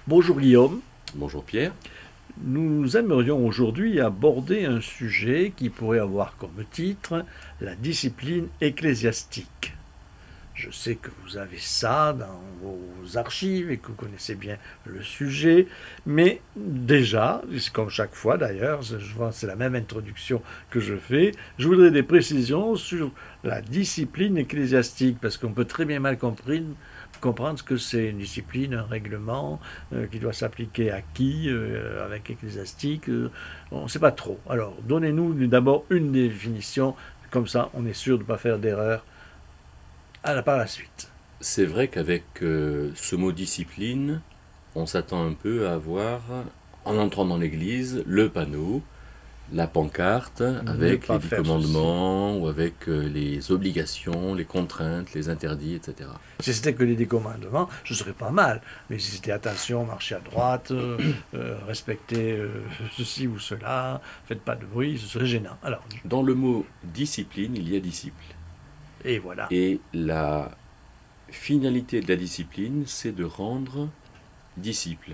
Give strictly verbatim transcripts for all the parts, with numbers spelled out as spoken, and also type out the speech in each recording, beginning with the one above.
Bonjour Guillaume, Bonjour Pierre. nous aimerions aujourd'hui aborder un sujet qui pourrait avoir comme titre la discipline ecclésiastique. Je sais que vous avez ça dans vos archives et que vous connaissez bien le sujet, mais déjà, c'est comme chaque fois d'ailleurs, je vois c'est la même introduction que je fais, je voudrais des précisions sur la discipline ecclésiastique, parce qu'on peut très bien mal comprendre, comprendre ce que c'est une discipline, un règlement euh, qui doit s'appliquer à qui, euh, avec ecclésiastique, euh, on ne sait pas trop. Alors, donnez-nous d'abord une définition, comme ça on est sûr de ne pas faire d'erreur à la, par la suite. C'est vrai qu'avec euh, ce mot discipline, on s'attend un peu à avoir, en entrant dans l'église, le panneau, la pancarte, Ne avec les pas dix faire ceci. commandements, ou avec euh, les obligations, les contraintes, les interdits, et cetera. Si c'était que les décommandements, ce serait pas mal. Mais si c'était attention, marchez à droite, euh, euh, respectez euh, ceci ou cela, faites pas de bruit, ce serait gênant. Alors, Dans le mot discipline, il y a disciple. et voilà. Et la finalité de la discipline, c'est de rendre disciple.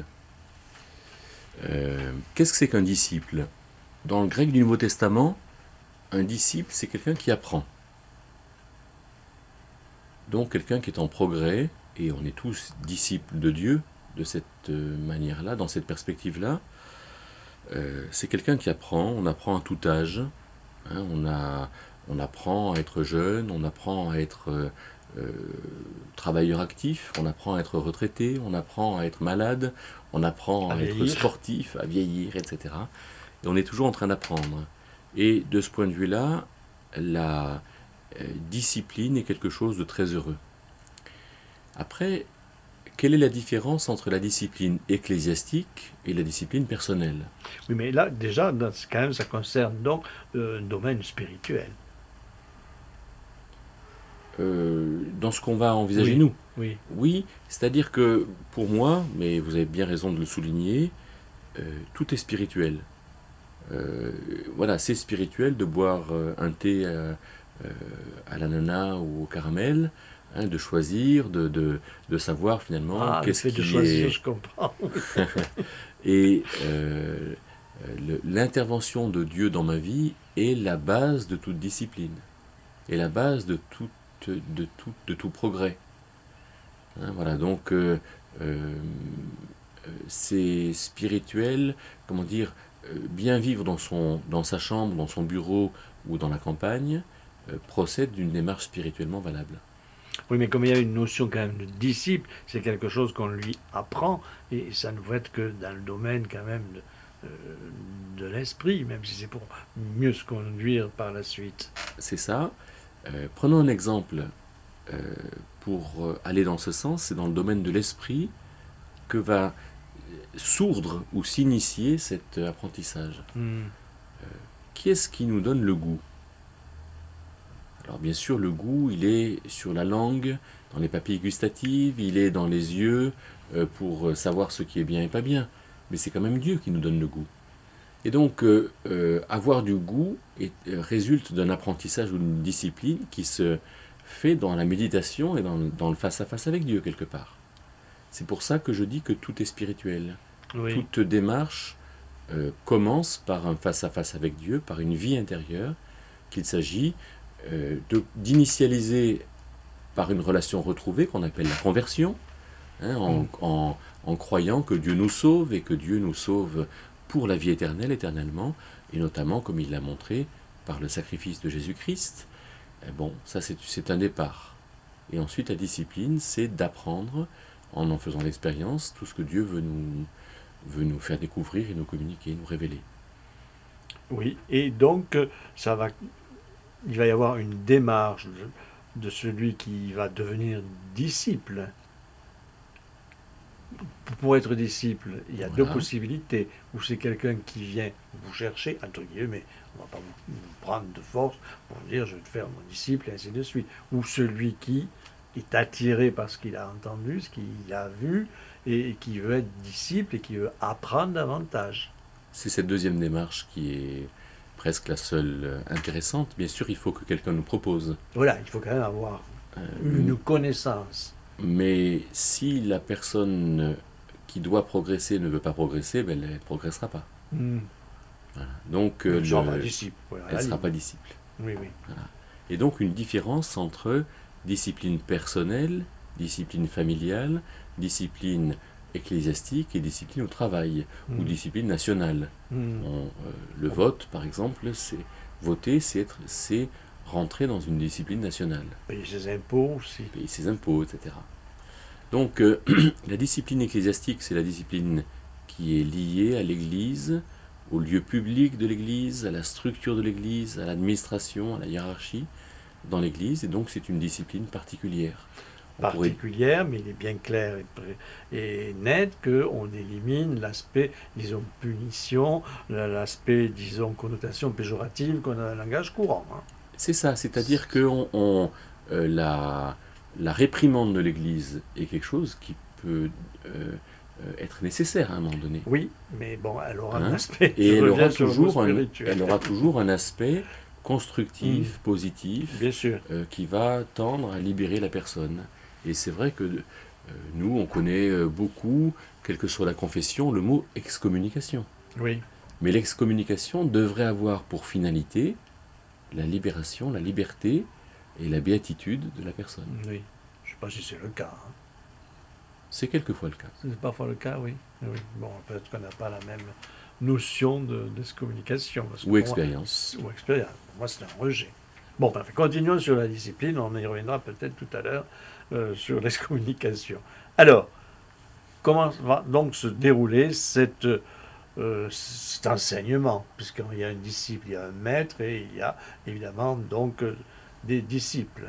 Euh, Qu'est-ce que c'est qu'un disciple? Dans le grec du Nouveau Testament, un disciple, c'est quelqu'un qui apprend. Donc quelqu'un qui est en progrès, et on est tous disciples de Dieu, de cette euh, manière-là, dans cette perspective-là. Euh, c'est quelqu'un qui apprend, on apprend à tout âge, hein, on, a, on apprend à être jeune, on apprend à être euh, euh, travailleur actif, on apprend à être retraité, on apprend à être malade, on apprend À à être vieillir. sportif, à vieillir, et cetera. Et on est toujours en train d'apprendre. Et de ce point de vue-là, la euh, discipline est quelque chose de très heureux. Après, quelle est la différence entre la discipline ecclésiastique et la discipline personnelle? Oui, mais là, déjà, dans ce cas, ça concerne donc euh, un domaine spirituel. Euh, dans ce qu'on va envisager Oui, nous? oui. Oui, c'est-à-dire que pour moi, mais vous avez bien raison de le souligner, euh, tout est spirituel. Euh, voilà, c'est spirituel de boire euh, un thé euh, euh, à l'ananas ou au caramel, hein, de choisir, de, de, de savoir finalement Ah, le qu'est-ce fait de qui choisir, est... je comprends. Et euh, le- l'intervention de Dieu dans ma vie est la base de toute discipline, est la base de tout, de tout, de tout progrès. Hein, voilà, donc euh, euh, c'est spirituel, comment dire, euh, bien vivre dans, son, dans sa chambre, dans son bureau ou dans la campagne, euh, procède d'une démarche spirituellement valable. Oui, mais comme il y a une notion quand même de disciple, c'est quelque chose qu'on lui apprend, et ça ne va être que dans le domaine quand même de, euh, de l'esprit, même si c'est pour mieux se conduire par la suite. C'est ça. Euh, prenons un exemple euh, pour euh, aller dans ce sens, c'est dans le domaine de l'esprit que va sourdre ou s'initier cet euh, apprentissage. Hmm. Qui est-ce qui nous donne le goût? Alors bien sûr, le goût, il est sur la langue, dans les papilles gustatives, il est dans les yeux euh, pour savoir ce qui est bien et pas bien. Mais c'est quand même Dieu qui nous donne le goût. Et donc, euh, euh, avoir du goût est, euh, résulte d'un apprentissage ou d'une discipline qui se fait dans la méditation et dans, dans le face-à-face avec Dieu, quelque part. C'est pour ça que je dis que tout est spirituel. Oui, Toute démarche euh, commence par un face-à-face avec Dieu, par une vie intérieure, qu'il s'agit euh, de- d'initialiser par une relation retrouvée qu'on appelle la conversion, hein, hmm. en, en- en croyant que Dieu nous sauve et que Dieu nous sauve pour la vie éternelle, éternellement, et notamment, comme il l'a montré, par le sacrifice de Jésus-Christ. Eh bon, ça c'est c'est un départ. Et ensuite, la discipline, c'est d'apprendre, en en faisant l'expérience, tout ce que Dieu veut nous, veut nous faire découvrir et nous communiquer, nous révéler. Oui, et donc euh, ça va, il va y avoir une démarche de, de celui qui va devenir disciple. Pour être disciple, il y a deux Voilà, possibilités. Ou c'est quelqu'un qui vient vous chercher, entre guillemets, on ne va pas vous, vous prendre de force pour dire je vais te faire mon disciple, et ainsi de suite. Ou celui qui est attiré par ce qu'il a entendu, ce qu'il a vu, et qui veut être disciple et qui veut apprendre davantage. c'est cette deuxième démarche qui est presque la seule euh, intéressante. Bien sûr, il faut que quelqu'un nous propose. Voilà, il faut quand même avoir Euh, une connaissance. mais si la personne qui doit progresser ne veut pas progresser, ben, elle ne progressera pas. Mm. Voilà. Donc, Elle euh, ne sera le- pas disciple. ouais, à elle la ne sera limite. pas disciple. Oui, oui. Voilà. Et donc une différence entre discipline personnelle, discipline familiale, discipline ecclésiastique et discipline au travail, ou Mm. discipline nationale. Mm. On, euh, le vote, par exemple, c'est voter, c'est être, c'est rentrer dans une discipline nationale, Payer ses impôts aussi. payer ses impôts, et cetera. Donc euh, la discipline ecclésiastique, c'est la discipline qui est liée à l'Église, au lieu public de l'Église, à la structure de l'Église, à l'administration, à la hiérarchie dans l'Église, et donc c'est une discipline particulière. On pourrait- Particulière, mais il est bien clair et, pré- et net qu'on élimine l'aspect, disons, punition, la- l'aspect, disons, connotation péjorative qu'on a dans le langage courant. hein. C'est ça, c'est-à-dire que on, on, euh, la, la réprimande de l'Église est quelque chose qui peut euh, euh, être nécessaire à un moment donné. Oui, mais bon, elle aura un Hein aspect. Et je elle reviens aura, sur le mot toujours un, spirituel. elle aura toujours un aspect constructif, positif, Bien sûr. euh, qui va tendre à libérer la personne. Et c'est vrai que euh, nous, on connaît euh, beaucoup, quelle que soit la confession, le mot excommunication. Oui. Mais l'excommunication devrait avoir pour finalité la libération, la liberté et la béatitude de la personne. Oui. Je ne sais pas si c'est le cas. hein. C'est quelquefois le cas. C'est parfois le cas, oui. oui. Bon, peut-être qu'on n'a pas la même notion de, d'excommunication. parce que Ou pour expérience. moi- Ou expérience. Pour moi, c'est un rejet. Bon, bref, continuons sur la discipline. On y reviendra peut-être tout à l'heure euh, sur l'excommunication. Alors, comment va donc se dérouler cette, euh, cet enseignement? Puisqu'il y a un disciple, il y a un maître et il y a évidemment donc euh, des disciples.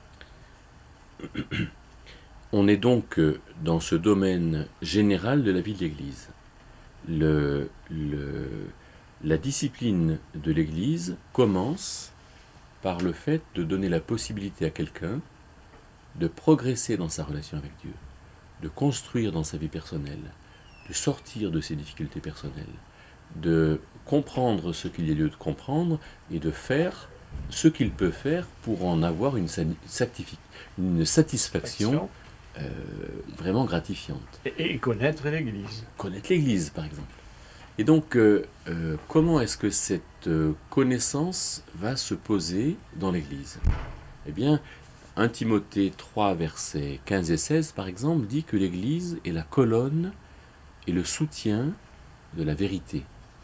On est donc euh, dans ce domaine général de la vie de l'Église. Le, le, la discipline de l'Église commence par le fait de donner la possibilité à quelqu'un de progresser dans sa relation avec Dieu, de construire dans sa vie personnelle, de sortir de ses difficultés personnelles, de comprendre ce qu'il y a lieu de comprendre et de faire ce qu'il peut faire pour en avoir une, satisfi- une satisfaction euh, vraiment gratifiante. Et, et connaître l'Église. Connaître l'Église, par exemple. Et donc, euh, euh, comment est-ce que cette euh, connaissance va se poser dans l'Église? Eh bien, un Timothée trois, versets quinze et seize, par exemple, dit que l'Église est la colonne et le soutien de la vérité.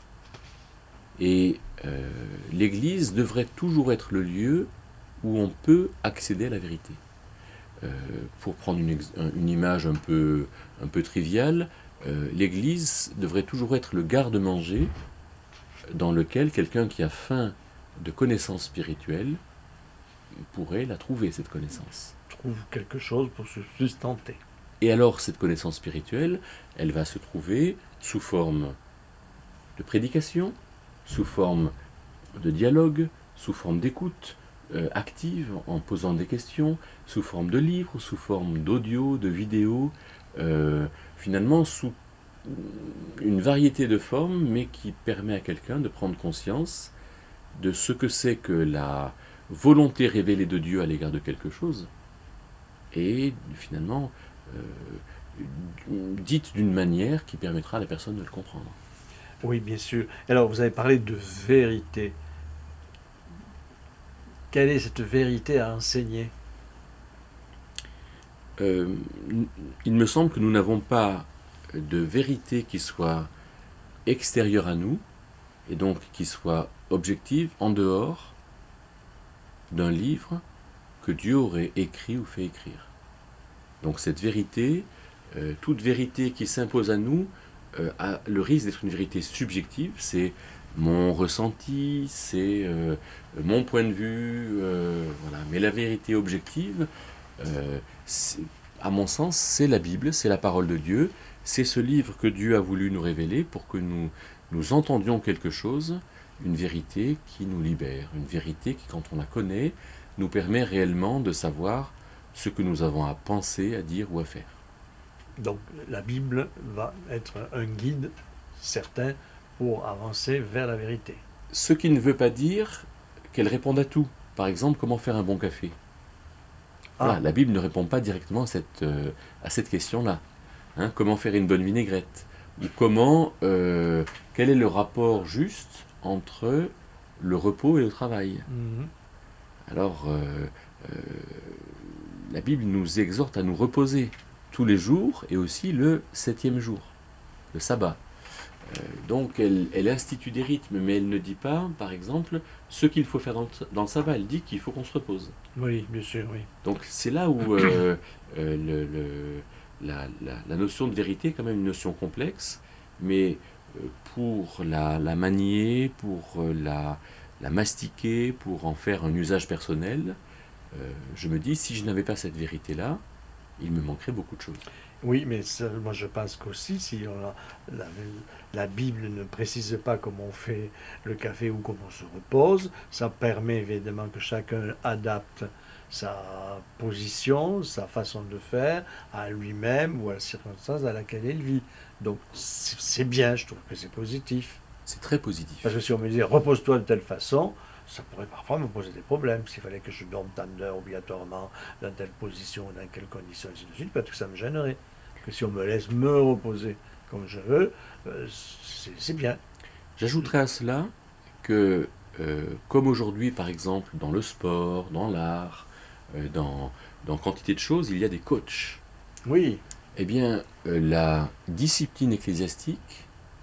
Et euh, l'Église devrait toujours être le lieu où on peut accéder à la vérité. Euh, pour prendre une, ex- une image un peu, un peu triviale, euh, l'Église devrait toujours être le garde-manger dans lequel quelqu'un qui a faim de connaissances spirituelles pourrait la trouver, cette connaissance. Trouve quelque chose pour se sustenter. Et alors, cette connaissance spirituelle, elle va se trouver sous forme de prédication, sous forme de dialogue, sous forme d'écoute euh, active, en posant des questions, sous forme de livres, sous forme d'audio, de vidéos, euh, finalement sous une variété de formes, mais qui permet à quelqu'un de prendre conscience de ce que c'est que la volonté révélée de Dieu à l'égard de quelque chose, et finalement euh, dite d'une manière qui permettra à la personne de le comprendre. Oui, bien sûr. Alors, vous avez parlé de vérité. Quelle est cette vérité à enseigner? Euh, il me semble que nous n'avons pas de vérité qui soit extérieure à nous, et donc qui soit objective en dehors d'un livre que Dieu aurait écrit ou fait écrire. Donc cette vérité, euh, toute vérité qui s'impose à nous, euh, a le risque d'être une vérité subjective, c'est mon ressenti, c'est euh, mon point de vue, euh, voilà. Mais la vérité objective, euh, à mon sens, c'est la Bible, c'est la parole de Dieu, c'est ce livre que Dieu a voulu nous révéler pour que nous, nous entendions quelque chose, une vérité qui nous libère, une vérité qui, quand on la connaît, nous permet réellement de savoir ce que nous avons à penser, à dire ou à faire. Donc, la Bible va être un guide certain pour avancer vers la vérité. Ce qui ne veut pas dire qu'elle réponde à tout. Par exemple, comment faire un bon café. Ah. Voilà, la Bible ne répond pas directement à cette, euh, à cette question-là. Hein, comment faire une bonne vinaigrette? Ou comment, euh, quel est le rapport juste entre le repos et le travail? Mhm. Alors, euh, euh, la Bible nous exhorte à nous reposer tous les jours et aussi le septième jour, le sabbat. Euh, donc, elle, elle institue des rythmes, mais elle ne dit pas, par exemple, ce qu'il faut faire dans le, dans le sabbat. Elle dit qu'il faut qu'on se repose. Oui, bien sûr, oui. Donc, c'est là où euh, euh, le, le- la, la- la notion de vérité est quand même une notion complexe, mais euh, pour la, la manier, pour euh, la, la mastiquer, pour en faire un usage personnel, euh, je me dis, si je n'avais pas cette vérité-là, il me manquerait beaucoup de choses. Oui, mais ça, moi je pense qu'aussi, si on a- la, la Bible ne précise pas comment on fait le café ou comment on se repose, ça permet évidemment que chacun adapte sa position, sa façon de faire à lui-même ou à la circonstance dans laquelle il vit. Donc c'est c'est bien, je trouve que c'est positif. C'est très positif. Parce que si on me disait repose-toi de telle façon, ça pourrait parfois me poser des problèmes. S'il fallait que je dorme tant d'heures obligatoirement, dans telle position, dans quelles conditions, ainsi de suite, parce que ça me gênerait. Que si on me laisse me reposer comme je veux, euh, c'est c'est bien. J'ajouterais à cela que, euh, comme aujourd'hui, par exemple, dans le sport, dans l'art, euh, dans, dans quantité de choses, il y a des coachs. Oui, Eh bien, euh, la discipline ecclésiastique,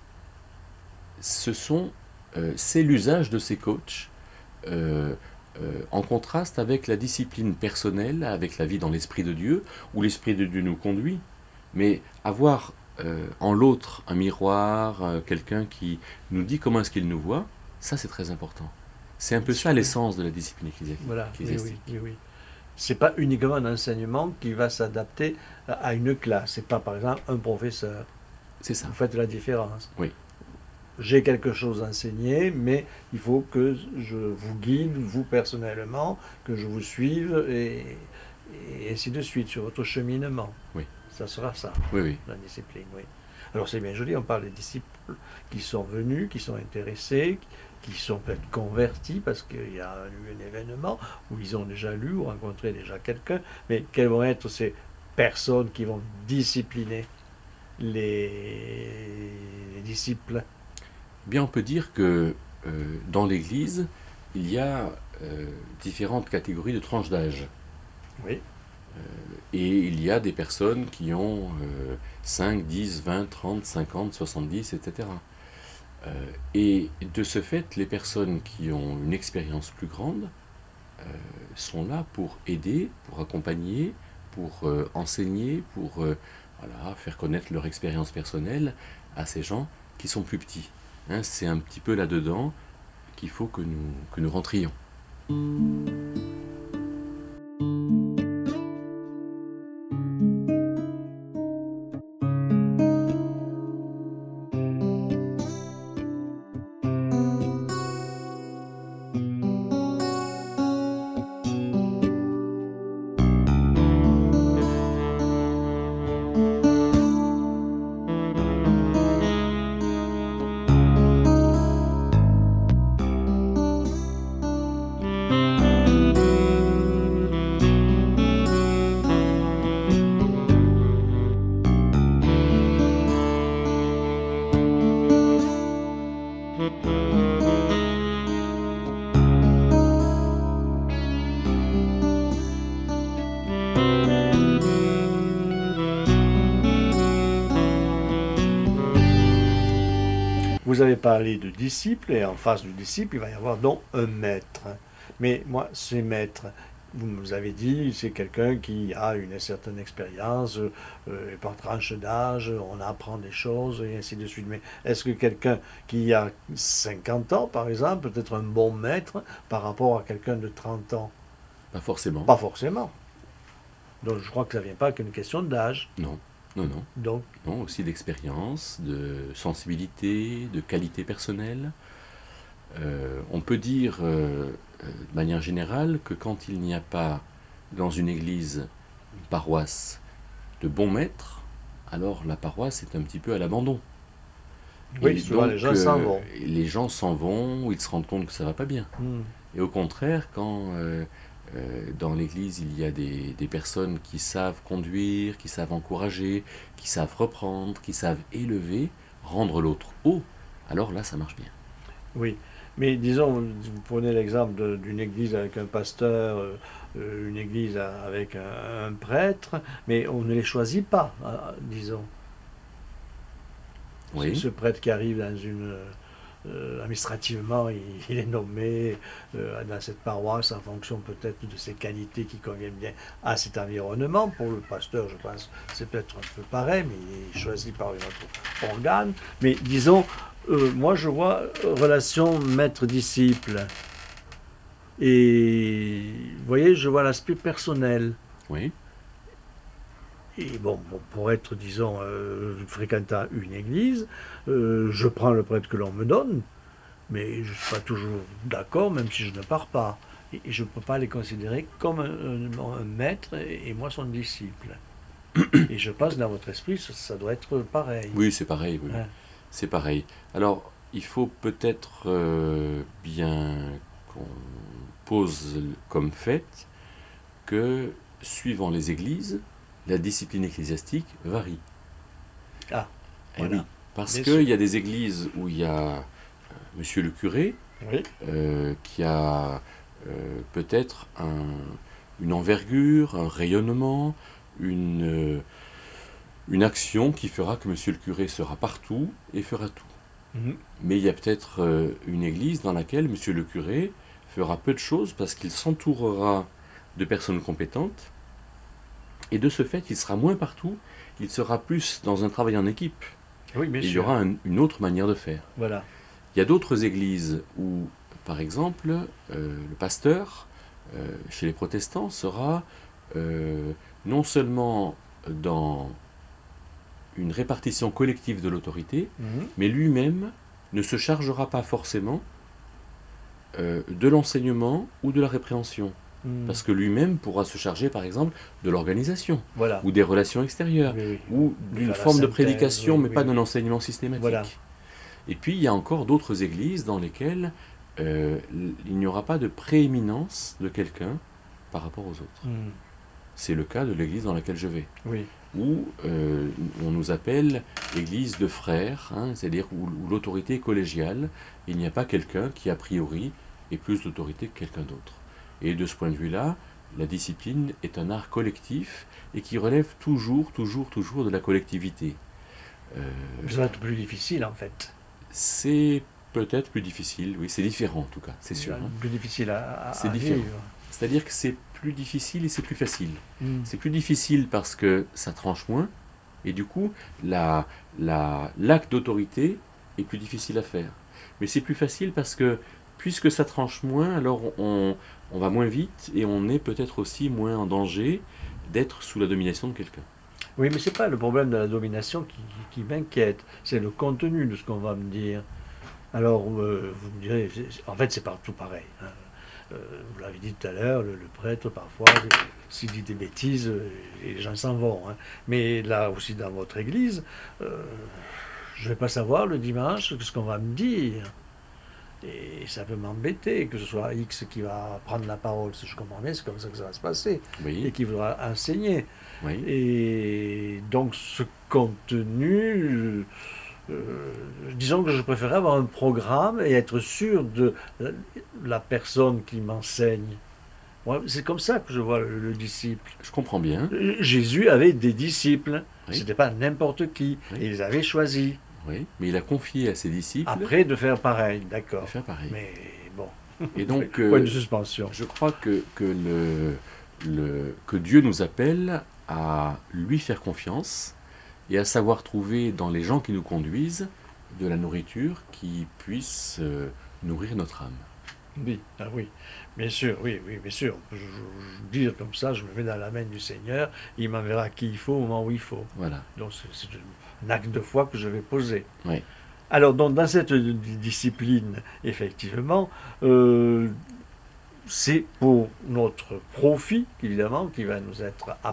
ce sont, euh, c'est l'usage de ces coachs euh, euh, en contraste avec la discipline personnelle, avec la vie dans l'Esprit de Dieu, où l'Esprit de Dieu nous conduit. Mais avoir euh, en l'autre un miroir, euh, quelqu'un qui nous dit comment est-ce qu'il nous voit, ça c'est très important. C'est un peu ça oui. l'essence de la discipline ecclési- Voilà, oui, oui, ecclésiastique. oui, oui. C'est pas uniquement un enseignement qui va s'adapter à à une classe. C'est pas par exemple un professeur. C'est ça. Vous faites la différence. Oui. J'ai quelque chose à enseigner, mais il faut que je vous guide, vous personnellement, que je vous suive et, et ainsi de suite sur votre cheminement. Oui. Ça sera ça, Oui, oui. la discipline, oui. Alors c'est bien joli, on parle des disciples qui sont venus, qui sont intéressés, qui sont peut-être convertis parce qu'il y a eu un événement où ils ont déjà lu ou rencontré déjà quelqu'un, mais quelles vont être ces personnes qui vont discipliner les, les disciples? Bien, on peut dire que euh, dans l'Église, il y a euh, différentes catégories de tranches d'âge. Oui, Et il y a des personnes qui ont euh, cinq, dix, vingt, trente, cinquante, soixante-dix, et cetera. Euh, et de ce fait, les personnes qui ont une expérience plus grande euh, sont là pour aider, pour accompagner, pour euh, enseigner, pour euh, voilà, faire connaître leur expérience personnelle à ces gens qui sont plus petits. Hein, c'est un petit peu là-dedans qu'il faut que nous, que nous rentrions. vous avez parlé de disciples, et en face du disciple, il va y avoir donc un maître. Mais moi, ces maîtres, vous nous avez dit, c'est quelqu'un qui a une certaine expérience, euh, et par tranche d'âge, on apprend des choses, et ainsi de suite. Mais est-ce que quelqu'un qui a cinquante ans, par exemple, peut être un bon maître par rapport à quelqu'un de trente ans? Pas forcément. Pas forcément. Donc je crois que ça ne vient pas qu'une question d'âge. Non, non, non. Donc, Non, aussi d'expérience, de sensibilité, de qualité personnelle. Euh, on peut dire euh, euh, de manière générale que quand il n'y a pas dans une église, une paroisse, de bons maîtres, alors la paroisse est un petit peu à l'abandon. oui, Et souvent donc, les gens s'en euh, vont. les gens s'en vont, ou ils se rendent compte que ça va pas bien. Hmm. Et au contraire, quand euh, Euh, dans l'Église, il y a des, des personnes qui savent conduire, qui savent encourager, qui savent reprendre, qui savent élever, rendre l'autre haut. Alors là, ça marche bien. Oui, mais disons, vous prenez l'exemple de- d'une église avec un pasteur, euh, euh, une église a- avec un, un prêtre, mais on ne les choisit pas, euh, disons. C'est Oui, ce prêtre qui arrive dans une... euh, administrativement, il, il est nommé euh, dans cette paroisse en fonction peut-être de ses qualités qui conviennent bien à cet environnement. Pour le pasteur, je pense, c'est peut-être un peu pareil, mais il est choisi par un autre organe. Mais disons, euh, moi je vois euh, relation maître-disciple. Et vous voyez, je vois l'aspect personnel. oui, Et bon, bon, pour être, disons, euh, fréquentant une église, euh, je prends le prêtre que l'on me donne, mais je ne suis pas toujours d'accord, même si je ne pars pas. Et, et je ne peux pas les considérer comme un, un- un maître et, et moi son disciple. Et je pense, dans votre esprit, ça, ça doit être pareil. oui, c'est pareil, oui, Hein. c'est pareil. Alors, il faut peut-être euh, bien qu'on pose comme fait que, suivant les églises, la discipline ecclésiastique varie. Ah, Eh voilà. oui, parce Bien qu'il sûr. y a des églises où il y a euh, monsieur le curé, Oui. euh, qui a euh, peut-être un- une envergure, un rayonnement, une, euh, une action qui fera que monsieur le curé sera partout et fera tout. Mhm. Mais il y a peut-être euh, une église dans laquelle monsieur le curé fera peu de choses parce qu'il s'entourera de personnes compétentes et de ce fait il sera moins partout, il sera plus dans un travail en équipe. Oui, bien Et il y sûr. aura un- une autre manière de faire. Voilà. Il y a d'autres églises où, par exemple, euh, le pasteur, euh, chez les protestants, sera euh, non seulement dans une répartition collective de l'autorité, Mhm. mais lui-même ne se chargera pas forcément euh, de l'enseignement ou de la répréhension. Mhm. Parce que lui-même pourra se charger, par exemple, de l'organisation, Voilà. ou des relations extérieures, Oui, oui. ou De d'une faire la forme de synthèse, prédication, oui, mais oui, pas oui. d'un enseignement systématique. Voilà. Et puis, il y a encore d'autres églises dans lesquelles euh, il n'y aura pas de prééminence de quelqu'un par rapport aux autres. Mhm. C'est le cas de l'église dans laquelle je vais, Oui. où euh, on nous appelle église de frères, hein, c'est-à-dire où, où l'autorité est collégiale. Il n'y a pas quelqu'un qui, a priori, ait plus d'autorité que quelqu'un d'autre. Et de ce point de vue-là, la discipline est un art collectif et qui relève toujours, toujours, toujours de la collectivité. Euh, Ça va être plus difficile, en fait. c'est peut-être plus difficile, oui, c'est différent en tout cas, c'est sûr. hein. Plus difficile à, à, C'est à différent. vivre. C'est-à-dire que c'est plus difficile et c'est plus facile. Mhm. C'est plus difficile parce que ça tranche moins, et du coup, la, la, l'acte d'autorité est plus difficile à faire. Mais c'est plus facile parce que, puisque ça tranche moins, alors on, on va moins vite et on est peut-être aussi moins en danger d'être sous la domination de quelqu'un. Oui, mais c'est pas le problème de la domination qui, qui- qui m'inquiète, c'est le contenu de ce qu'on va me dire. Alors, euh, vous me direz, c'est- c'est- en fait, c'est partout pareil. Hein. Euh, vous l'avez dit tout à l'heure, le, le prêtre, parfois, euh, s'il dit des bêtises, euh, les gens s'en vont. Hein. Mais là aussi, dans votre église, euh, je ne vais pas savoir le dimanche ce qu'on va me dire. Et ça peut m'embêter que ce soit X qui va prendre la parole. Si je comprends bien, c'est comme ça que ça va se passer. Et Oui, qui voudra enseigner. oui. Et donc ce contenu, euh, disons que je préférais avoir un programme et être sûr de la, la personne qui m'enseigne. Moi, c'est comme ça que je vois le, le disciple. Je comprends bien. Euh, Jésus avait des disciples. Oui. C'était pas n'importe qui. Oui. Et ils avaient choisi. Oui, mais il a confié à ses disciples Après de faire pareil, de d'accord. faire pareil. Mais bon. Et donc, Point euh, de suspension. je crois que, que, le, le, que Dieu nous appelle à lui faire confiance et à savoir trouver dans les gens qui nous conduisent de la nourriture qui puisse euh, nourrir notre âme. Oui, ah oui, bien sûr, oui, oui, bien sûr. Je, je, je dire comme ça, je me mets dans la main du Seigneur, il m'enverra qui il faut au moment où il faut. Voilà. Donc c'est c'est un acte de foi que je vais poser. Oui. Alors donc dans cette di- discipline, effectivement, euh, c'est pour notre profit, évidemment, qui va nous être appris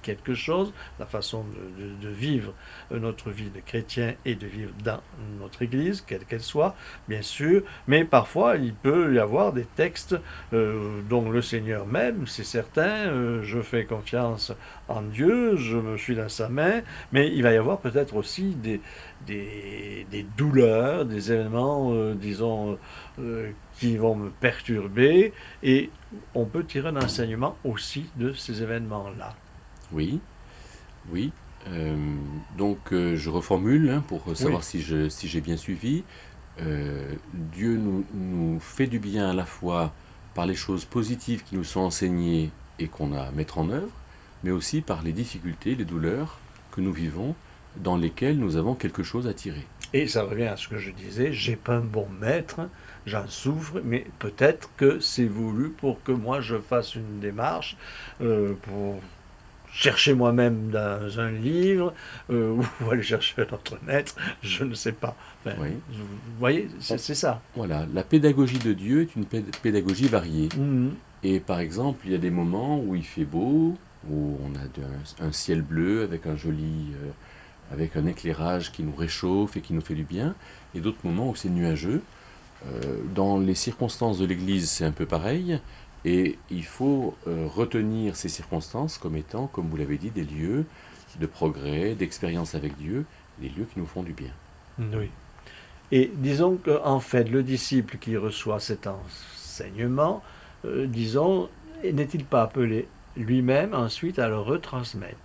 quelque chose, la façon de, de, de vivre notre vie de chrétien et de vivre dans notre Église, quelle qu'elle soit, bien sûr, mais parfois il peut y avoir des textes euh, dont le Seigneur m'aime, c'est certain, euh, je fais confiance en Dieu, je me suis dans sa main, mais il va y avoir peut-être aussi des, des, des douleurs, des événements, euh, disons, euh, qui vont me perturber, et on peut tirer un enseignement aussi de ces événements-là. Oui, oui. Euh, donc euh, je reformule hein, pour savoir Oui. si je, si j'ai bien suivi. Euh, Dieu nous, nous fait du bien à la fois par les choses positives qui nous sont enseignées et qu'on a à mettre en œuvre, mais aussi par les difficultés, les douleurs que nous vivons, dans lesquelles nous avons quelque chose à tirer. Et ça revient à ce que je disais, j'ai pas un bon maître, j'en souffre, mais peut-être que c'est voulu pour que moi je fasse une démarche, euh, pour chercher moi-même dans un livre, euh, ou aller chercher un autre maître, je ne sais pas. Enfin, Oui. vous voyez, c'est c'est ça. Voilà, la pédagogie de Dieu est une pédagogie variée. Mhm. Et par exemple, il y a des moments où il fait beau, où on a de- un ciel bleu avec un joli, euh, avec un éclairage qui nous réchauffe et qui nous fait du bien, et d'autres moments où c'est nuageux. Euh, dans les circonstances de l'Église, c'est un peu pareil, et il faut euh, retenir ces circonstances comme étant, comme vous l'avez dit, des lieux de progrès, d'expérience avec Dieu, des lieux qui nous font du bien. Oui. Et disons qu'en fait, le disciple qui reçoit cet enseignement, euh, disons, n'est-il pas appelé lui-même ensuite à le retransmettre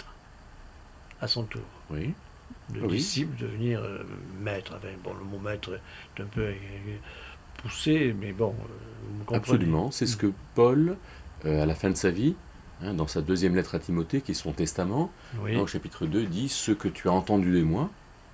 à son tour? Oui, Le oui, disciple devenir euh, maître. Enfin, bon, le mot maître est un peu euh, poussé, mais bon, euh, vous me comprenez. absolument. C'est ce que Paul, euh, à la fin de sa vie, hein, dans sa deuxième lettre à Timothée, qui est son testament, Oui. hein, au chapitre deux, dit « Ce que tu as entendu de moi,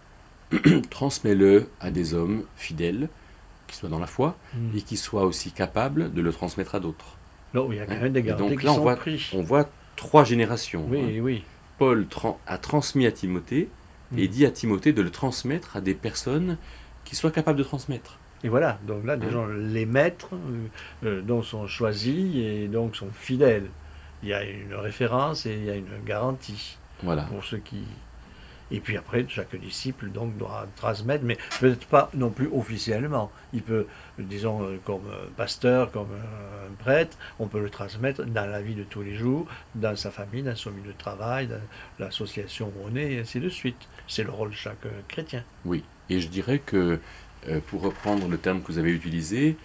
transmets-le à des hommes fidèles, qui soient dans la foi, Mm. et qui soient aussi capables de le transmettre à d'autres. Non, il y a quand Hein. même des Et garanties donc qui là, on sont voit, pris. on voit trois générations. hein. Oui, oui. Paul tran- a transmis à Timothée, et Mm. dit à Timothée de le transmettre à des personnes qui soient capables de transmettre. Et voilà, donc là, Hein. déjà, les maîtres euh, euh, donc sont choisis et donc sont fidèles. Il y a une référence et il y a une garantie Voilà. pour ceux qui... Et puis après, chaque disciple donc doit transmettre, mais peut-être pas non plus officiellement. Il peut, disons, euh, comme un pasteur, comme un, un prêtre, on peut le transmettre dans la vie de tous les jours, dans sa famille, dans son milieu de travail, dans l'association où on est, et ainsi de suite. C'est le rôle de chaque euh, chrétien. Oui. Et je dirais que, euh, pour reprendre le terme que vous avez utilisé,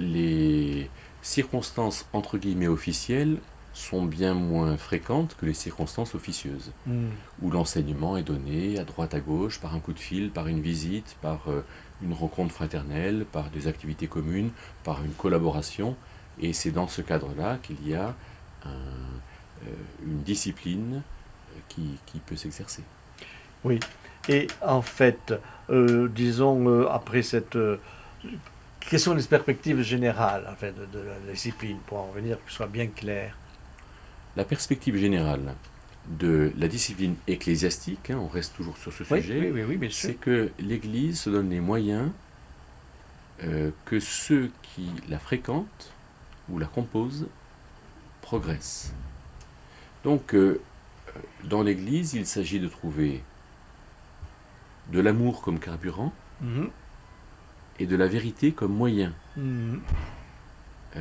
les circonstances entre guillemets officielles sont bien moins fréquentes que les circonstances officieuses, Mm. où l'enseignement est donné à droite à gauche, par un coup de fil, par une visite, par euh, une rencontre fraternelle, par des activités communes, par une collaboration. Et c'est dans ce cadre-là qu'il y a un, euh, une discipline qui, qui peut s'exercer. Oui. Et en fait, euh, disons, euh, après cette... euh, quelles sont les perspectives générales en fait, de, de la discipline, pour en revenir, que ce soit bien clair? La perspective générale de la discipline ecclésiastique, hein, on reste toujours sur ce Oui, sujet, oui, oui, oui, bien sûr. c'est que l'Église se donne les moyens euh, que ceux qui la fréquentent ou la composent progressent. Donc, euh, dans l'Église, il s'agit de trouver de l'amour comme carburant Mhm. et de la vérité comme moyen. Mhm. Euh,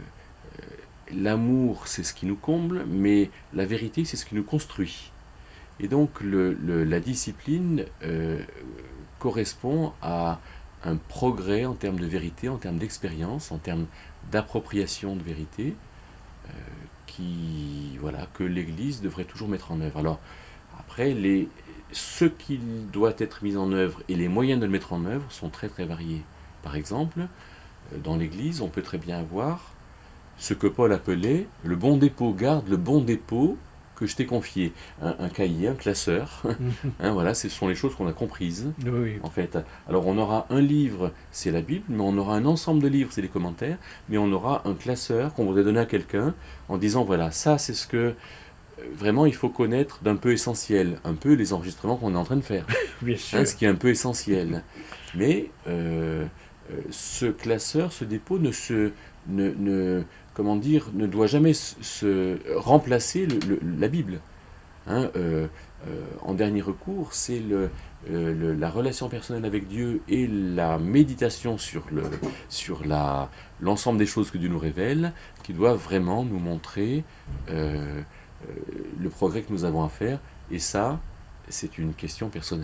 L'amour, c'est ce qui nous comble, mais la vérité, c'est ce qui nous construit. Et donc, le, le, la discipline euh, correspond à un progrès en termes de vérité, en termes d'expérience, en termes d'appropriation de vérité, euh, qui, voilà, que l'Église devrait toujours mettre en œuvre. Alors, après, les, ce qui doit être mis en œuvre et les moyens de le mettre en œuvre sont très très variés. Par exemple, dans l'Église, on peut très bien avoir ce que Paul appelait le bon dépôt. Garde le bon dépôt que je t'ai confié. Un, un cahier, un classeur. hein, voilà, ce sont les choses qu'on a comprises. Oui, oui. En fait, alors on aura un livre, c'est la Bible, mais on aura un ensemble de livres, c'est les commentaires, mais on aura un classeur qu'on voudrait donner à quelqu'un en disant voilà, ça c'est ce que vraiment il faut connaître d'un peu essentiel, un peu les enregistrements qu'on est en train de faire, Bien sûr. hein, ce qui est un peu essentiel. Mais euh, ce classeur, ce dépôt ne se, ne, ne, comment dire, ne doit jamais se, se remplacer le, le, la Bible. Hein, euh, euh, en dernier recours, c'est le, euh, le- la relation personnelle avec Dieu et la méditation sur le, sur la, l'ensemble des choses que Dieu nous révèle qui doivent vraiment nous montrer euh, euh, le progrès que nous avons à faire. Et ça, c'est une question personnelle.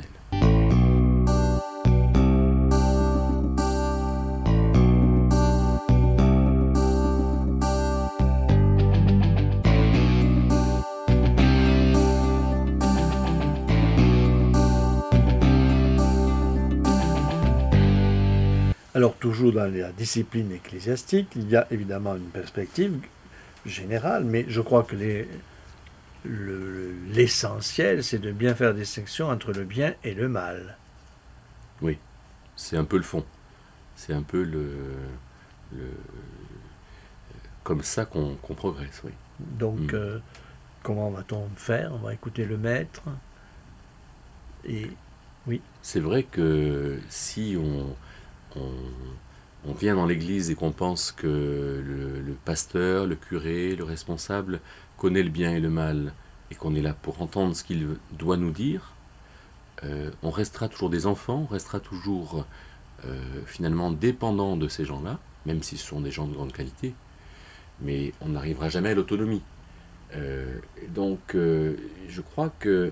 Alors toujours dans la discipline ecclésiastique, il y a évidemment une perspective générale, mais je crois que les, le- l'essentiel, c'est de bien faire distinction entre le bien et le mal. Oui, c'est un peu le fond. C'est un peu le, le- comme ça qu'on qu'on progresse, oui. Donc, Mm. euh, comment va-t-on faire? On va écouter le maître. Et oui, C'est vrai que si on, on, on vient dans l'église et qu'on pense que le, le pasteur, le curé, le responsable connaît le bien et le mal et qu'on est là pour entendre ce qu'il doit nous dire, euh, on restera toujours des enfants, on restera toujours euh, finalement dépendant de ces gens-là, même si ce sont des gens de grande qualité, mais on n'arrivera jamais à l'autonomie. Euh, donc euh, je crois que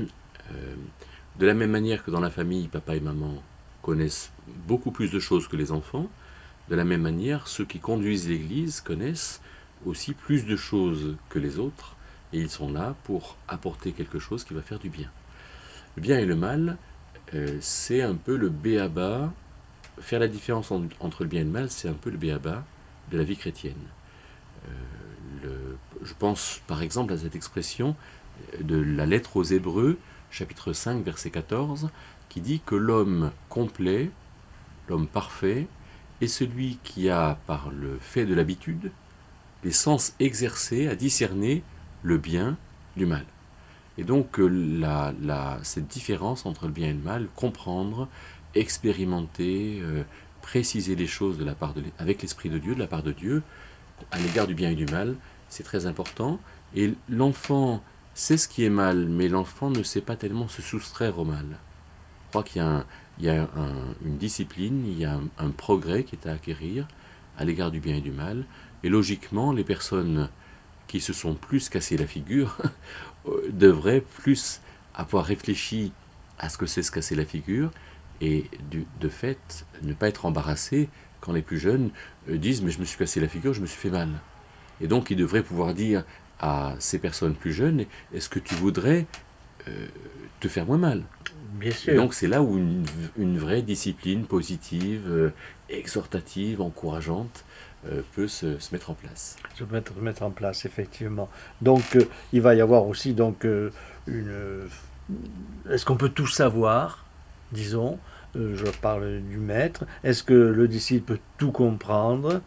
euh, de la même manière que dans la famille, papa et maman connaissent beaucoup plus de choses que les enfants, de la même manière, ceux qui conduisent l'Église connaissent aussi plus de choses que les autres, et ils sont là pour apporter quelque chose qui va faire du bien. Le bien et le mal, euh, c'est un peu le b.a.-ba. Faire la différence en- entre le bien et le mal, c'est un peu le b.a.-ba de la vie chrétienne. Euh, le- je pense par exemple à cette expression de la lettre aux Hébreux, chapitre cinq, verset quatorze, qui dit que l'homme complet, l'homme parfait, est celui qui a, par le fait de l'habitude, les sens exercés à discerner le bien du mal. Et donc euh, la, la- cette différence entre le bien et le mal, comprendre, expérimenter, euh, préciser les choses de la part de, avec l'Esprit de Dieu, de la part de Dieu, à l'égard du bien et du mal, c'est très important. Et l'enfant sait ce qui est mal, mais l'enfant ne sait pas tellement se soustraire au mal. Je crois qu'il y a, un- il y a un- une discipline, il y a un, un progrès qui est à acquérir à l'égard du bien et du mal. Et logiquement, les personnes qui se sont plus cassées la figure devraient plus avoir réfléchi à ce que c'est se casser la figure et du- de fait ne pas être embarrassés quand les plus jeunes euh, disent mais je me suis cassé la figure, je me suis fait mal. Et donc ils devraient pouvoir dire à ces personnes plus jeunes, est-ce que tu voudrais euh, te faire moins mal? bien Et sûr. donc c'est là où une, une vraie discipline positive, euh, exhortative, encourageante euh, peut se, se mettre en place. Se mettre, mettre en place, effectivement. Donc, euh, il va y avoir aussi donc euh, une. euh, Est-ce qu'on peut tout savoir, disons? Euh, je parle du maître. Est-ce que le disciple peut tout comprendre?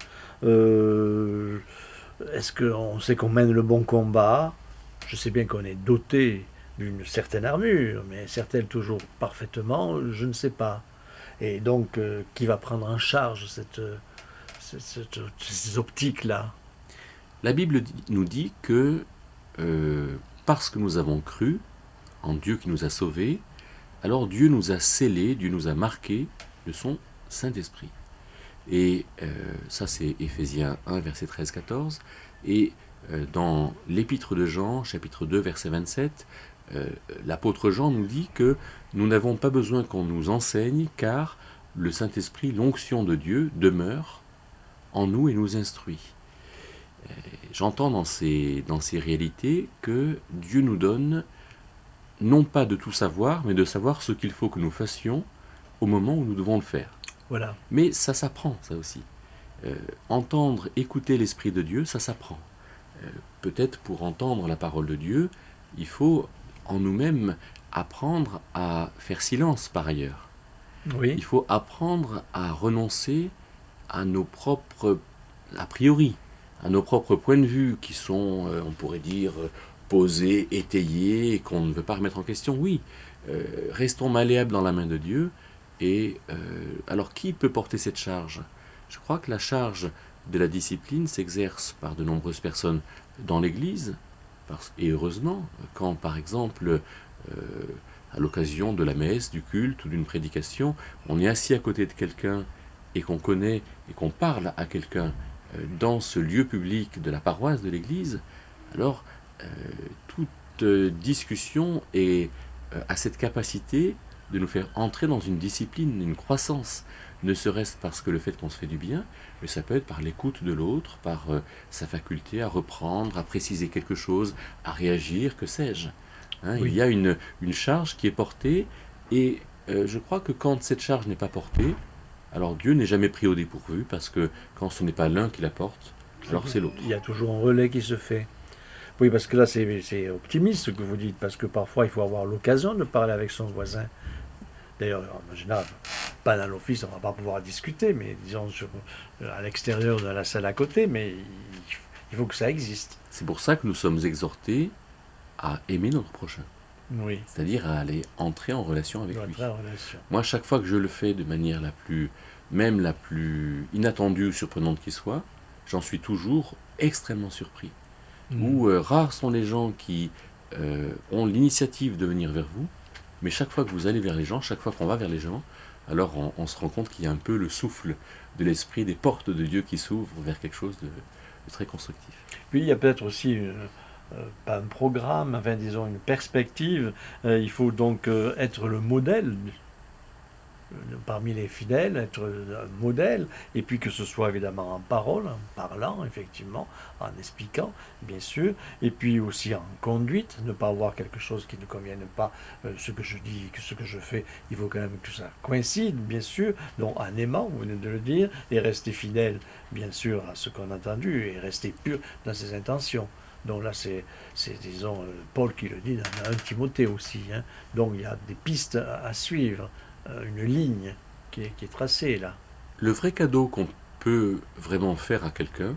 Euh, Est-ce qu'on sait qu'on mène le bon combat? Je sais bien qu'on est doté d'une certaine armure, mais certaine toujours parfaitement, je ne sais pas. Et donc, euh, qui va prendre en charge cette, cette- cette- ces optiques-là? La Bible dit- nous dit que euh, parce que nous avons cru en Dieu qui nous a sauvés, alors Dieu nous a scellés, Dieu nous a marqués de son Saint-Esprit. Et euh, ça c'est Éphésiens un, verset treize quatorze. Et euh, dans l'épître de Jean, chapitre deux, verset vingt-sept, euh, l'apôtre Jean nous dit que nous n'avons pas besoin qu'on nous enseigne, car le Saint-Esprit, l'onction de Dieu, demeure en nous et nous instruit. J'entends dans ces, dans ces réalités que Dieu nous donne non pas de tout savoir, mais de savoir ce qu'il faut que nous fassions au moment où nous devons le faire. Voilà. Mais ça s'apprend, ça aussi. Euh, entendre, écouter l'Esprit de Dieu, ça s'apprend. Euh, Peut-être pour entendre la parole de Dieu, il faut en nous-mêmes apprendre à faire silence par ailleurs. Oui. Il faut apprendre à renoncer à nos propres a priori, à nos propres points de vue qui sont, euh, on pourrait dire, euh, posés, étayés, et qu'on ne veut pas remettre en question. Oui, euh, restons malléables dans la main de Dieu. Et euh, alors, qui peut porter cette charge? Je crois que la charge de la discipline s'exerce par de nombreuses personnes dans l'Église, Parce, et heureusement, quand par exemple, euh, à l'occasion de la messe, du culte ou d'une prédication, on est assis à côté de quelqu'un et qu'on connaît et qu'on parle à quelqu'un euh, dans ce lieu public de la paroisse, de l'église, alors euh, toute euh, discussion est, euh, a cette capacité de nous faire entrer dans une discipline, une croissance, ne serait-ce parce que le fait qu'on se fait du bien, mais ça peut être par l'écoute de l'autre, par euh, sa faculté à reprendre, à préciser quelque chose, à réagir, que sais-je. Hein, Oui. il y a une, une charge qui est portée, et euh, je crois que quand cette charge n'est pas portée, alors Dieu n'est jamais pris au dépourvu, parce que quand ce n'est pas l'un qui la porte, alors c'est l'autre. Il y a toujours un relais qui se fait. Oui, parce que là, c'est c'est optimiste ce que vous dites, parce que parfois, il faut avoir l'occasion de parler avec son voisin. D'ailleurs, en général, pas dans l'office, on ne va pas pouvoir discuter, mais disons sur, à l'extérieur de la salle à côté, mais il, il faut que ça existe. C'est pour ça que nous sommes exhortés à aimer notre prochain, Oui, c'est-à-dire à aller entrer en relation avec dans lui. la relation. Moi, chaque fois que je le fais de manière la plus, même la plus inattendue ou surprenante qui soit, j'en suis toujours extrêmement surpris. Mm. Ou euh, rares sont les gens qui euh, ont l'initiative de venir vers vous, mais chaque fois que vous allez vers les gens, chaque fois qu'on va vers les gens, alors on, on se rend compte qu'il y a un peu le souffle de l'esprit, des portes de Dieu qui s'ouvrent vers quelque chose de, de très constructif. Puis il y a peut-être aussi une, euh, pas un programme, enfin disons une perspective. Euh, il faut donc euh, être le modèle euh, parmi les fidèles, être un modèle, et puis que ce soit évidemment en parole, en parlant, effectivement, en expliquant, bien sûr, et puis aussi en conduite, ne pas avoir quelque chose qui ne convienne pas, euh, ce que je dis, que ce que je fais, il faut quand même que ça coïncide, bien sûr, donc en aimant, vous venez de le dire, et rester fidèle, bien sûr, à ce qu'on a entendu, et rester pur dans ses intentions. Donc là, c'est, c'est disons, euh, Paul qui le dit dans un Timothée aussi, hein. Donc il y a des pistes à, à suivre, euh, une ligne qui est, qui est tracée là. Le vrai cadeau qu'on peut vraiment faire à quelqu'un,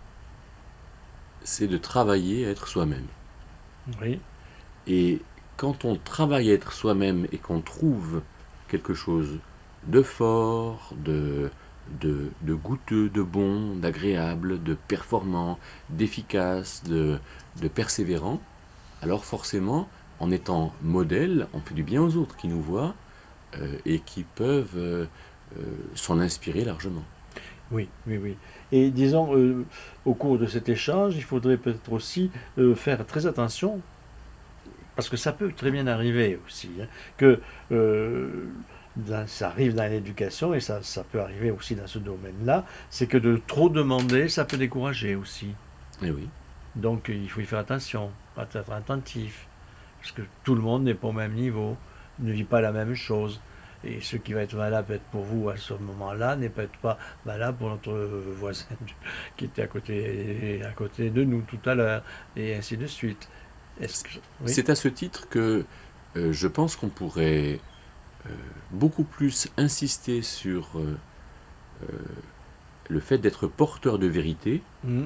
c'est de travailler à être soi-même. Oui, Et quand on travaille à être soi-même et qu'on trouve quelque chose de fort, de, de, de goûteux, de bon, d'agréable, de performant, d'efficace, de, de persévérant, alors forcément, en étant modèle, on fait du bien aux autres qui nous voient euh, et qui peuvent euh, euh, s'en inspirer largement. oui, oui, oui. Et disons, euh, au cours de cet échange, il faudrait peut-être aussi euh, faire très attention, parce que ça peut très bien arriver aussi, hein, que euh, dans- ça arrive dans l'éducation, et ça, ça peut arriver aussi dans ce domaine-là, c'est que de trop demander, ça peut décourager aussi. Et oui, Donc il faut y faire attention, être attentif, parce que tout le monde n'est pas au même niveau, ne vit pas la même chose. Et ce qui va être valable peut-être pour vous à ce moment-là n'est peut-être pas valable pour notre voisin qui était à côté, à côté de nous tout à l'heure, et ainsi de suite. Est-ce que... Oui, c'est à ce titre que euh, je pense qu'on pourrait euh, beaucoup plus insister sur euh, euh, le fait d'être porteur de vérité, Mhm.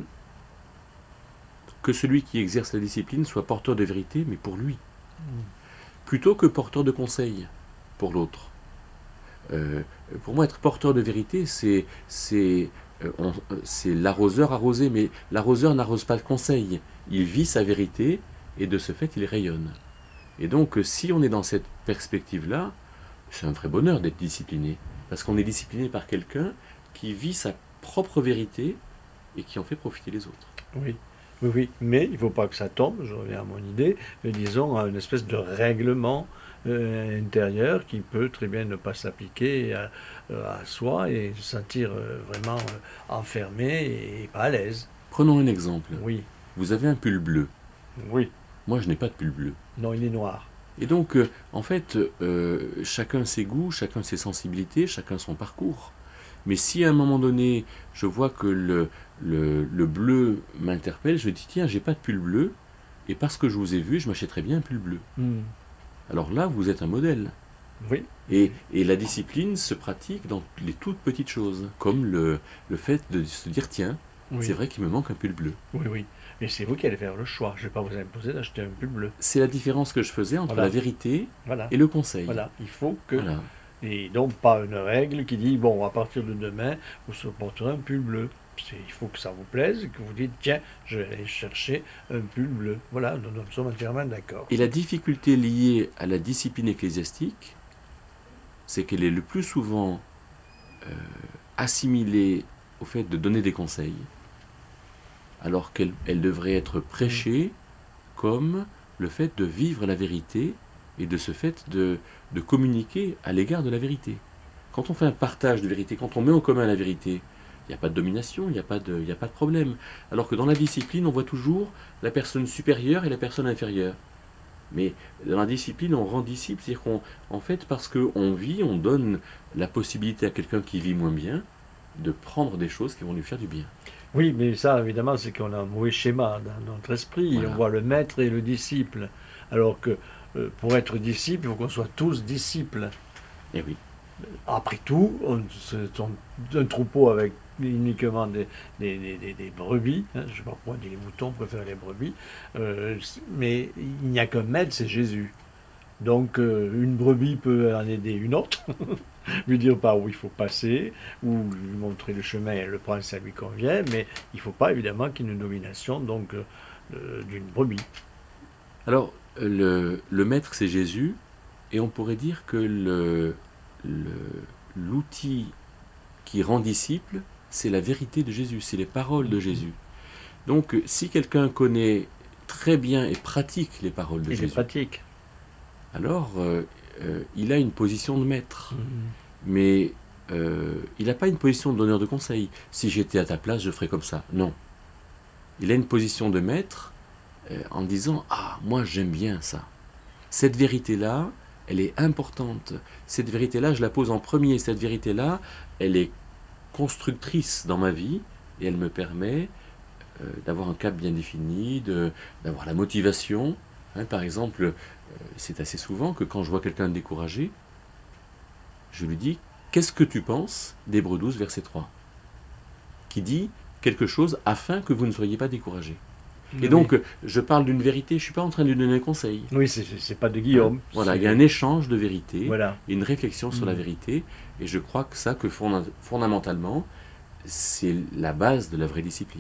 que celui qui exerce la discipline soit porteur de vérité, mais pour lui, plutôt que porteur de conseils pour l'autre. Euh, pour moi, être porteur de vérité, c'est c'est euh, on- euh, c'est l'arroseur arrosé, mais l'arroseur n'arrose pas le conseil. Il vit sa vérité et de ce fait, il rayonne. Et donc, euh, si on est dans cette perspective-là, c'est un vrai bonheur d'être discipliné, parce qu'on est discipliné par quelqu'un qui vit sa propre vérité et qui en fait profiter les autres. Oui, oui, oui, mais il ne faut pas que ça tombe, je reviens à mon idée, mais disons à une espèce de règlement euh, intérieur qui peut très bien ne pas s'appliquer à, euh, à soi et se sentir euh, vraiment euh, enfermé et pas à l'aise. Prenons un exemple. Oui, Vous avez un pull bleu. oui, Moi, je n'ai pas de pull bleu. non, il est noir. Et donc, euh, en fait, euh, chacun ses goûts, chacun ses sensibilités, chacun son parcours. Mais si à un moment donné, je vois que le, le, le bleu m'interpelle, je dis, tiens, j'ai pas de pull bleu, et parce que je vous ai vu, je m'achèterais bien un pull bleu. Hmm. Alors là, vous êtes un modèle. Oui, Et, et la discipline se pratique dans les toutes petites choses, comme le, le fait de se dire, tiens, oui, c'est vrai qu'il me manque un pull bleu. oui, oui. Mais c'est vous qui allez faire le choix. Je ne vais pas vous imposer d'acheter un pull bleu. C'est la différence que je faisais entre Voilà. la vérité Voilà, et le conseil. voilà. Il faut que... Voilà. Et donc pas une règle qui dit, bon, à partir de demain, vous se porterez un pull bleu. Il faut que ça vous plaise, que vous dites, tiens, je vais aller chercher un pull bleu. Voilà, nous, nous sommes entièrement d'accord. Et la difficulté liée à la discipline ecclésiastique, c'est qu'elle est le plus souvent euh, assimilée au fait de donner des conseils, alors qu'elle elle devrait être prêchée comme le fait de vivre la vérité et de ce fait de, de communiquer à l'égard de la vérité. Quand on fait un partage de vérité, quand on met en commun la vérité, il n'y a pas de domination, il n'y a pas de, il n'y a pas de problème. Alors que dans la discipline, on voit toujours la personne supérieure et la personne inférieure. Mais dans la discipline, on rend disciple, c'est-à-dire qu'on, en fait, parce qu'on vit, on donne la possibilité à quelqu'un qui vit moins bien de prendre des choses qui vont lui faire du bien. Oui, mais ça, évidemment, c'est qu'on a un mauvais schéma dans notre esprit. Voilà. On voit le maître et le disciple. Alors que euh, pour être disciple, il faut qu'on soit tous disciples. Et oui. Après tout, on, c'est un, un troupeau avec uniquement des, des, des, des brebis. Hein, je ne sais pas pourquoi on dit les moutons, on préfère les brebis. Euh, mais il n'y a qu'un maître, c'est Jésus. Donc euh, une brebis peut en aider une autre, lui dire par où il faut passer, ou lui montrer le chemin, elle le prend, ça lui convient, mais il ne faut pas évidemment qu'il y ait une domination donc euh, d'une brebis. Alors, le, le maître, c'est Jésus, et on pourrait dire que le, le, l'outil qui rend disciple, c'est la vérité de Jésus, c'est les paroles de Jésus. Donc, si quelqu'un connaît très bien et pratique les paroles de Il Jésus, est pratique. alors euh, euh, il a une position de maître, Mmh. mais euh, il n'a pas une position de donneur de conseil. Si j'étais à ta place, je ferais comme ça. Non. Il a une position de maître euh, en disant « Ah, moi j'aime bien ça. Cette vérité-là, elle est importante. Cette vérité-là, je la pose en premier. Cette vérité-là, elle est constructrice dans ma vie et elle me permet euh, d'avoir un cap bien défini, de, d'avoir la motivation. Hein, par exemple, euh, c'est assez souvent que quand je vois quelqu'un découragé, je lui dis « Qu'est-ce que tu penses d'Hébreux douze, verset trois ?» qui dit quelque chose afin que vous ne soyez pas découragé. Et donc, je parle d'une vérité, je ne suis pas en train de lui donner un conseil. Oui, c'est, c'est pas de Guillaume. Voilà, c'est... il y a un échange de vérité, Voilà. une réflexion sur mmh. la vérité, et je crois que ça, que fonda- fondamentalement, c'est la base de la vraie discipline.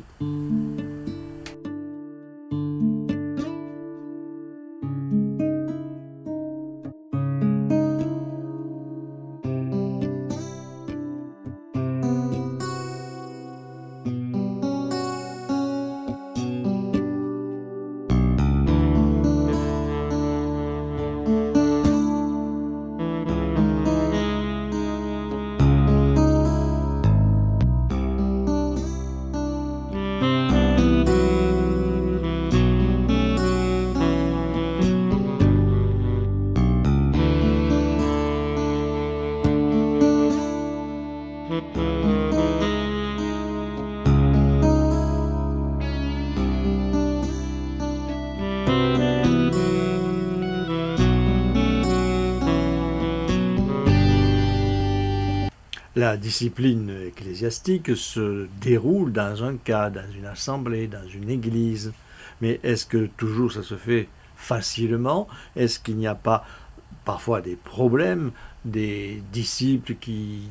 La discipline ecclésiastique se déroule dans un cas, dans une assemblée, dans une église. Mais est-ce que toujours ça se fait facilement? Est-ce qu'il n'y a pas parfois des problèmes, des disciples qui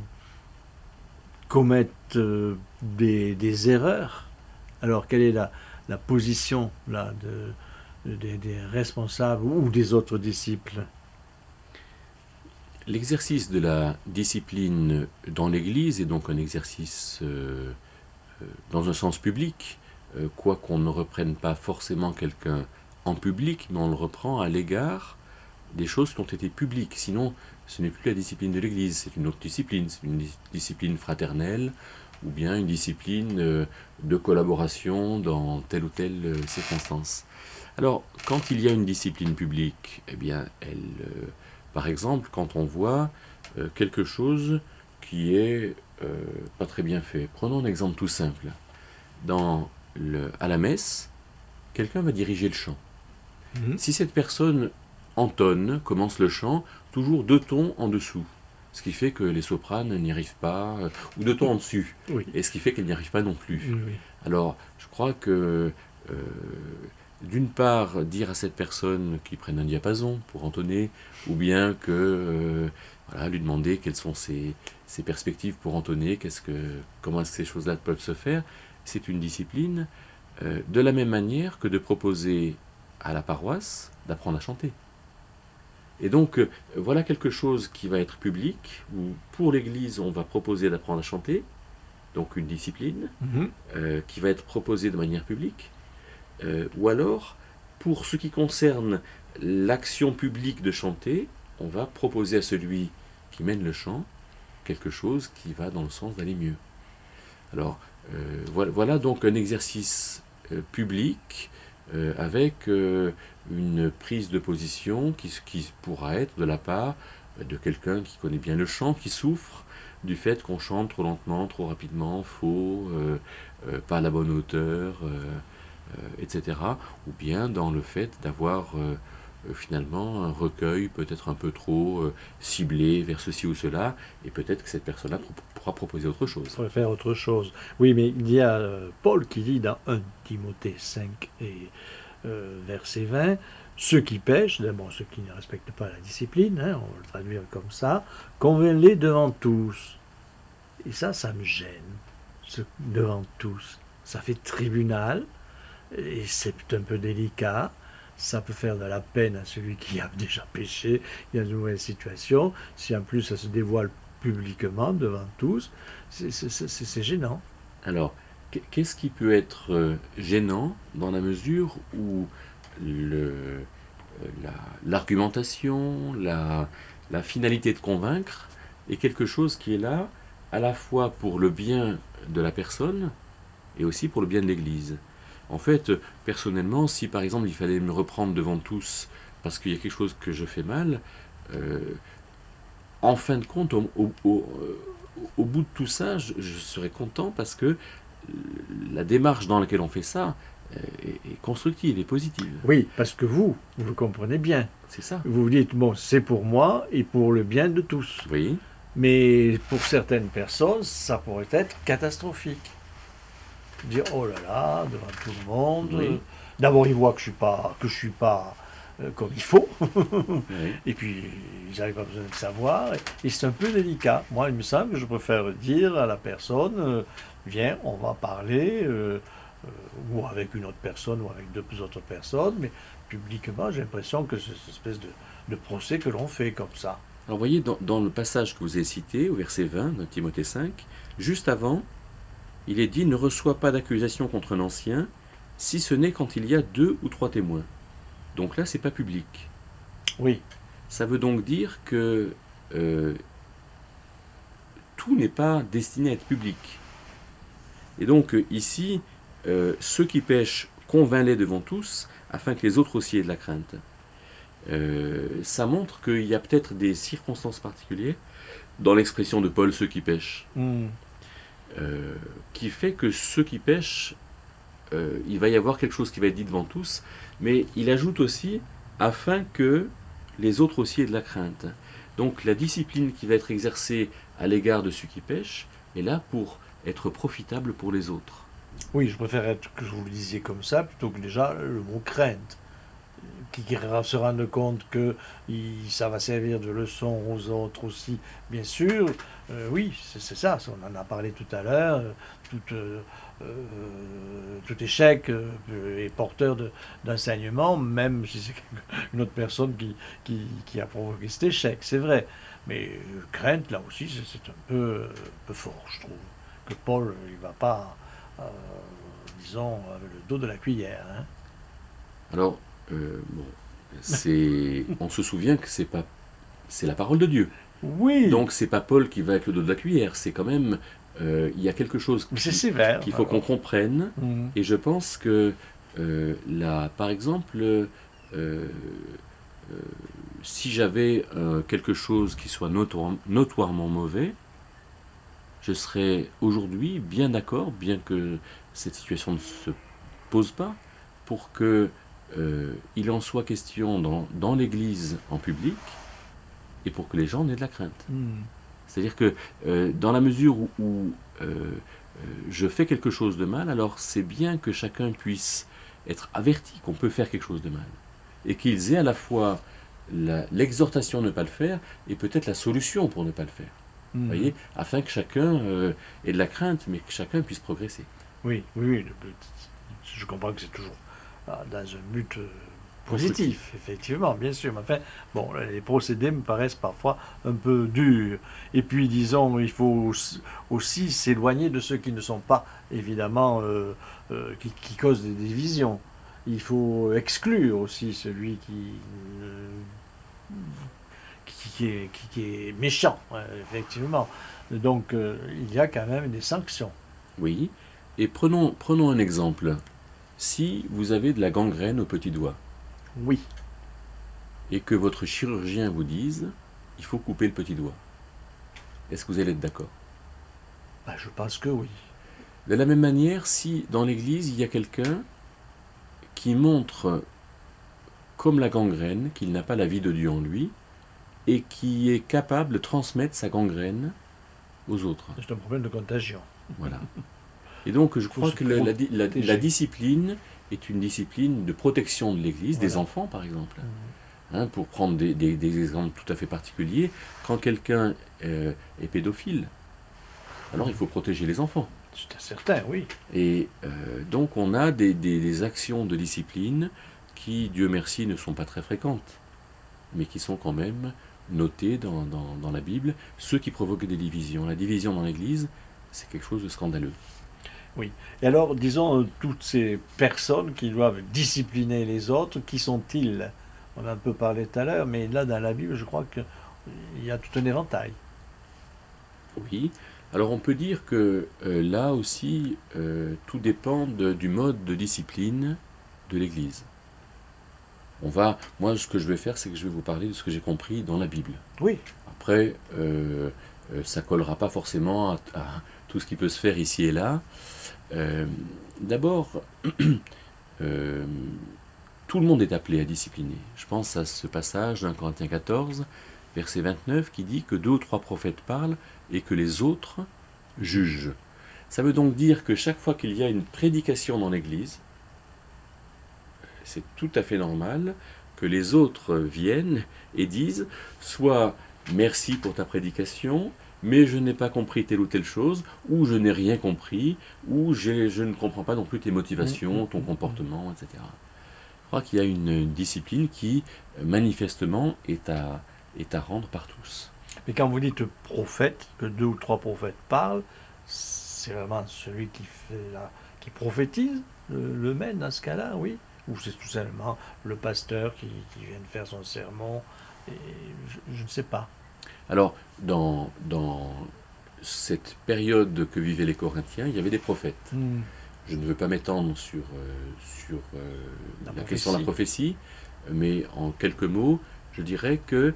commettent euh, des, des erreurs? Alors quelle est la, la position là, de, de, des responsables ou des autres disciples? L'exercice de la discipline dans l'Église est donc un exercice euh, euh, dans un sens public, euh, quoi qu'on ne reprenne pas forcément quelqu'un en public, mais on le reprend à l'égard des choses qui ont été publiques. Sinon, ce n'est plus la discipline de l'Église, c'est une autre discipline, c'est une discipline fraternelle ou bien une discipline euh, de collaboration dans telle ou telle euh, circonstance. Alors, quand il y a une discipline publique, eh bien, elle... Euh, Par exemple, quand on voit euh, quelque chose qui est euh, pas très bien fait. Prenons un exemple tout simple. Dans le, à la messe, quelqu'un va diriger le chant. Mmh. Si cette personne entonne, commence le chant, toujours deux tons en dessous, ce qui fait que les sopranes n'y arrivent pas, euh, ou deux tons en dessus, Oui. et ce qui fait qu'elles n'y arrivent pas non plus. Oui. Alors, je crois que euh, d'une part, dire à cette personne qu'il prenne un diapason pour entonner, ou bien que, euh, voilà, lui demander quelles sont ses, ses perspectives pour entonner, qu'est-ce que, comment est-ce que ces choses-là peuvent se faire. C'est une discipline, euh, de la même manière que de proposer à la paroisse d'apprendre à chanter. Et donc, euh, voilà quelque chose qui va être public, où pour l'Église, on va proposer d'apprendre à chanter, donc une discipline, Mhm. euh, qui va être proposée de manière publique. Euh, ou alors, pour ce qui concerne l'action publique de chanter, on va proposer à celui qui mène le chant quelque chose qui va dans le sens d'aller mieux. Alors, euh, voilà, voilà donc un exercice euh, public euh, avec euh, une prise de position qui, qui pourra être de la part de quelqu'un qui connaît bien le chant, qui souffre du fait qu'on chante trop lentement, trop rapidement, faux, euh, euh, pas à la bonne hauteur, euh, euh, et cetera. Ou bien dans le fait d'avoir euh, euh, finalement un recueil peut-être un peu trop euh, ciblé vers ceci ou cela, et peut-être que cette personne-là pro- pourra proposer autre chose. Il faudrait faire autre chose. Oui, mais il y a euh, Paul qui dit dans un Timothée cinq et euh, verset vingt, ceux qui pêchent, d'abord ceux qui ne respectent pas la discipline, hein, on va le traduire comme ça, convainc-les devant tous. Et ça, ça me gêne, ce devant tous. Ça fait tribunal, et c'est un peu délicat. Ça peut faire de la peine à celui qui a déjà péché, il y a une nouvelle situation. Si en plus ça se dévoile publiquement devant tous, c'est- c'est c'est- c'est gênant. Alors, qu- qu'est-ce qui peut être euh, gênant dans la mesure où le, euh, la- l'argumentation, la, la finalité de convaincre est quelque chose qui est là à la fois pour le bien de la personne et aussi pour le bien de l'Église. En fait, euh, personnellement, si par exemple il fallait me reprendre devant tous parce qu'il y a quelque chose que je fais mal, euh, en fin de compte, au, au- au- euh, au bout de tout ça, je, je serais content parce que la démarche dans laquelle on fait ça euh, est, est constructive et positive. Oui, parce que vous, vous le comprenez bien. C'est ça. Vous vous dites, bon, c'est pour moi et pour le bien de tous. Vous voyez? Mais pour certaines personnes, ça pourrait être catastrophique. Dire, oh là là, devant tout le monde. Oui. euh, D'abord, ils voient que je suis pas, que je suis pas euh, comme il faut. Oui. Et puis, ils n'avaient pas besoin de savoir. Et c'est un peu délicat. Moi, il me semble que je préfère dire à la personne, euh, viens, on va parler, euh, euh, ou avec une autre personne, ou avec deux autres personnes, mais publiquement, j'ai l'impression que c'est cette espèce de, de procès que l'on fait comme ça. Alors, vous voyez, dans, dans le passage que vous avez cité, au verset vingt de Timothée cinq, juste avant, il est dit « Ne reçois pas d'accusation contre un ancien, si ce n'est quand il y a deux ou trois témoins. » Donc là, c'est pas public. Oui, Ça veut donc dire que euh, tout n'est pas destiné à être public. Et donc euh, ici, euh, ceux qui pêchent, convainc-les devant tous, afin que les autres aussi aient de la crainte. Euh, ça montre qu'il y a peut-être des circonstances particulières dans l'expression de Paul, ceux qui pêchent, hmm, euh, qui fait que ceux qui pêchent, euh, il va y avoir quelque chose qui va être dit devant tous, mais il ajoute aussi, afin que les autres aussi aient de la crainte. Donc la discipline qui va être exercée à l'égard de ceux qui pêchent est là pour être profitable pour les autres. oui, je préfère être, que je vous le disiez comme ça, plutôt que déjà le mot crainte. Qui, qui se rendent compte que il- ça va servir de leçon aux autres aussi, bien sûr. Euh, oui, c'est c'est ça, on en a parlé tout à l'heure. euh, Tout, euh, euh, tout échec euh, est porteur de- d'enseignement, même si c'est une autre personne qui, qui, qui a provoqué cet échec, c'est vrai. Mais euh, crainte, là aussi, c'est c'est un peu, un peu fort, je trouve. Que Paul, il va pas, euh, disons, avec le dos de la cuillère. Hein. Alors, euh, bon, c'est, on se souvient que c'est pas, c'est la parole de Dieu. Oui, Donc c'est pas Paul qui va avec le dos de la cuillère. C'est quand même, euh, il y a quelque chose mais c'est qui- sévère. qu'il faut qu'on comprenne. Mhm. Et je pense que, euh, là, par exemple, euh, euh, si j'avais euh, quelque chose qui soit notoire- notoirement mauvais, je serais aujourd'hui bien d'accord, bien que cette situation ne se pose pas, pour que euh, il en soit question dans, dans l'Église en public et pour que les gens aient de la crainte. Mhm. C'est-à-dire que euh, dans la mesure où, où, euh, euh, je fais quelque chose de mal, alors c'est bien que chacun puisse être avertis qu'on peut faire quelque chose de mal. Et qu'ils aient à la fois la- l'exhortation à ne pas le faire et peut-être la solution pour ne pas le faire. Mhm. Vous voyez, afin que chacun euh, ait de la crainte, mais que chacun puisse progresser. Oui, oui, oui. le but, je comprends que c'est toujours ah, dans un but euh, positif, effectivement, bien sûr. Mais enfin, bon, les procédés me paraissent parfois un peu durs. Et puis, disons, il faut aussi- aussi s'éloigner de ceux qui ne sont pas, évidemment, euh, euh, qui, qui causent des divisions. Il faut exclure aussi celui qui, euh, qui, qui est, qui- qui est méchant, ouais, effectivement. Donc, euh, il y a quand même des sanctions. Oui. Et prenons, prenons un exemple. Si vous avez de la gangrène au petit doigt Oui. et que votre chirurgien vous dise il faut couper le petit doigt, est-ce que vous allez être d'accord? Ben, je pense que oui. De la même manière, si dans l'église il y a quelqu'un qui montre comme la gangrène qu'il n'a pas la vie de Dieu en lui et qui est capable de transmettre sa gangrène aux autres. C'est un problème de contagion. Voilà. Et donc je Faut crois se que la, la di- la- protéger. la discipline est une discipline de protection de l'Église, des Voilà. enfants par exemple. Mhm. Hein, pour prendre des, des- des exemples tout à fait particuliers, quand quelqu'un euh, est pédophile, alors il faut protéger les enfants. C'est certain, oui. Et euh, donc on a des, des- des actions de discipline qui, Dieu merci, ne sont pas très fréquentes, mais qui sont quand même notées dans, dans- dans la Bible, ceux qui provoquent des divisions. La division dans l'Église, c'est quelque chose de scandaleux. Et alors, disons, euh, toutes ces personnes qui doivent discipliner les autres, qui sont-ils? On a un peu parlé tout à l'heure, mais là, dans la Bible, je crois qu'il y a tout un éventail. Oui, alors on peut dire que euh, là aussi, euh, tout dépend de- du mode de discipline de l'Église. On va, moi, ce que je vais faire, c'est que je vais vous parler de ce que j'ai compris dans la Bible. Oui, Après, euh, euh, ça collera pas forcément à, à tout ce qui peut se faire ici et là. Euh, D'abord, euh, tout le monde est appelé à discipliner. Je pense à ce passage d'un Corinthiens quatorze, verset vingt-neuf, qui dit que deux ou trois prophètes parlent et que les autres jugent. Ça veut donc dire que chaque fois qu'il y a une prédication dans l'Église, c'est tout à fait normal que les autres viennent et disent soit merci pour ta prédication, mais je n'ai pas compris telle ou telle chose, ou je n'ai rien compris, ou j'ai- je ne comprends pas non plus tes motivations, ton comportement, et cetera. Je crois qu'il y a une discipline qui, euh, manifestement, est à, est à rendre par tous. mais quand vous dites prophète, que deux ou trois prophètes parlent, c'est vraiment celui qui fait la, qui prophétise le, le mène dans ce cas-là, oui? Ou c'est tout simplement le pasteur qui, qui vient de faire son sermon, et je, je ne sais pas. Alors, dans, dans cette période que vivaient les Corinthiens, il y avait des prophètes. Hmm. Je ne veux pas m'étendre sur, euh, sur euh, La la, question de la prophétie, mais en quelques mots, je dirais que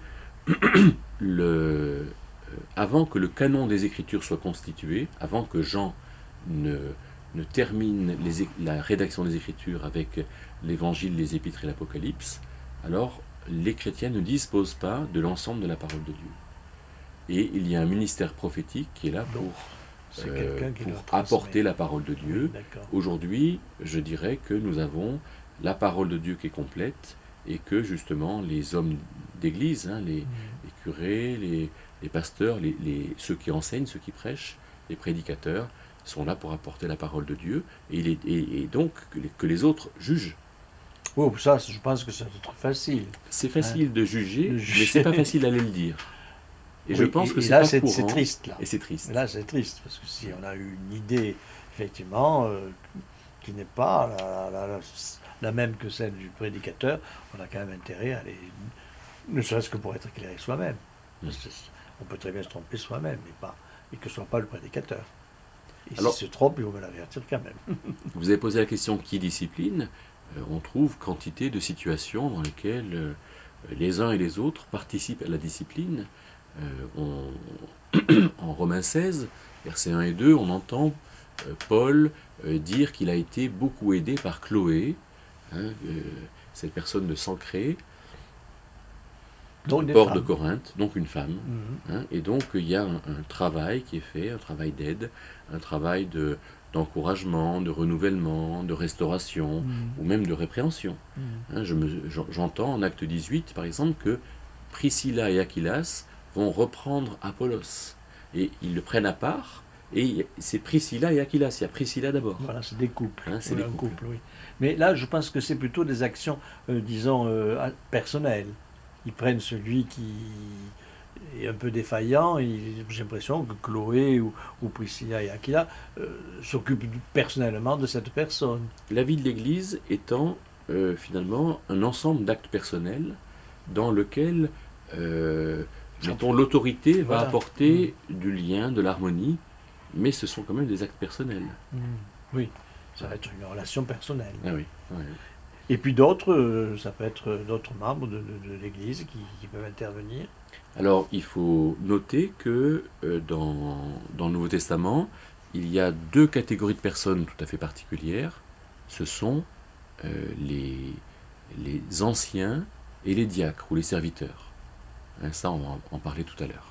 le, euh, avant que le canon des Écritures soit constitué, avant que Jean ne, ne termine les é- la rédaction des Écritures avec l'Évangile, les Épîtres et l'Apocalypse, alors les chrétiens ne disposent pas de l'ensemble de la parole de Dieu. Et il y a un ministère prophétique qui est là pour, Donc, c'est euh, quelqu'un qui pour leur transmet. apporter la parole de Dieu. Oui, d'accord. Aujourd'hui, je dirais que nous avons la parole de Dieu qui est complète et que justement les hommes d'église, hein, les, Hmm. les curés, les, les pasteurs, les, les- ceux qui enseignent, ceux qui prêchent, les prédicateurs, sont là pour apporter la parole de Dieu et, il est- et- et donc que les, que les autres jugent. Oh, ça, je pense que c'est très facile. C'est facile de juger, de mais juger. c'est pas facile d'aller le dire. Et je Oui, pense et- que et c'est là, pas c'est courant. c'est triste, là. Et c'est triste. Là, c'est triste, parce que si on a eu une idée, effectivement, euh, qui n'est pas la, la- la- la même que celle du prédicateur, on a quand même intérêt à aller, ne serait-ce que pour être éclairé soi-même. Mm. Parce que on peut très bien se tromper soi-même, mais pas, et que ce soit pas le prédicateur. Et Alors- s'il se trompe, il faut me l'avertir quand même. Vous avez posé la question qui discipline. Euh, on trouve quantité de situations dans lesquelles euh, les uns et les autres participent à la discipline. Euh, on- en Romains seize, versets un et deux, on entend euh, Paul euh, dire qu'il a été beaucoup aidé par Chloé, hein, euh, cette personne de Sancré, Donc, du des port de femmes. Corinthe, donc une femme. Mhm. Hein, et donc il y a un, un travail qui est fait, un travail d'aide, un travail de, d'encouragement, de renouvellement, de restauration, Mm. ou même de répréhension. Mm. Hein, je me- j'en- j'entends en acte dix-huit, par exemple, que Priscilla et Aquilas vont reprendre Apollos. Et ils le prennent à part, et c'est Priscilla et Aquilas. Il y a Priscilla d'abord. Voilà, c'est des couples. Hein, c'est Oui, des un couples. couple, oui. Mais là, je pense que c'est plutôt des actions, euh, disons, euh, à- personnelles. Ils prennent celui qui est un peu défaillant, et j'ai l'impression que Chloé ou, ou Priscilla et Aquila euh, s'occupent personnellement de cette personne. La vie de l'Église étant euh, finalement un ensemble d'actes personnels dans lequel, euh, mettons, l'autorité va Voilà. apporter du lien, de l'harmonie, mais ce sont quand même des actes personnels. Mm. Oui, ça va être une relation personnelle. Ah oui, ouais. Et puis d'autres, euh, ça peut être d'autres membres de, de- de l'Église qui, qui peuvent intervenir. Alors, il faut noter que euh, dans, dans le Nouveau Testament, il y a deux catégories de personnes tout à fait particulières. Ce sont euh, les, les anciens et les diacres ou les serviteurs. Hein, ça, on va en- en parler tout à l'heure.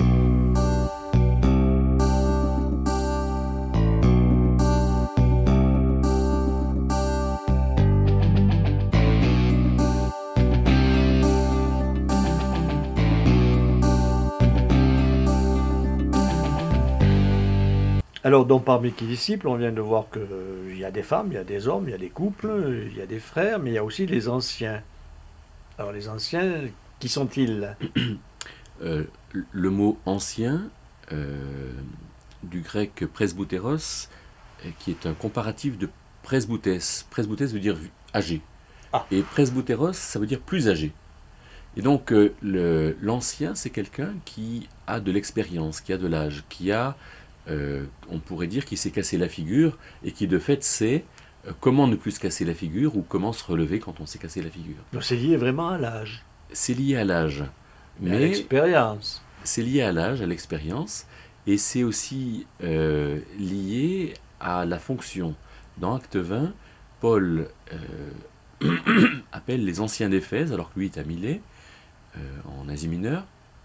Alors, donc, parmi les disciples, on vient de voir qu'il y a des femmes, il y a des hommes, il y a des couples, il y a des frères, mais il y a aussi les anciens. Alors, les anciens, qui sont-ils? Euh, le mot ancien, euh, du grec presbyteros, euh, qui est un comparatif de presbytes. Presbytes veut dire âgé. Ah. Et presbyteros, ça veut dire plus âgé. Et donc, euh, le- l'ancien, c'est quelqu'un qui a de l'expérience, qui a de l'âge, qui a, euh, on pourrait dire, qui s'est cassé la figure et qui, de fait, sait euh, comment ne plus se casser la figure ou comment se relever quand on s'est cassé la figure. Donc, c'est lié vraiment à l'âge, C'est lié à l'âge. mais à Mais l'expérience. c'est lié à l'âge, à l'expérience, et c'est aussi euh, lié à la fonction. Dans Acte vingt, Paul euh, appelle les anciens d'Éphèse, alors que lui est à Milet, euh, en Asie mineure,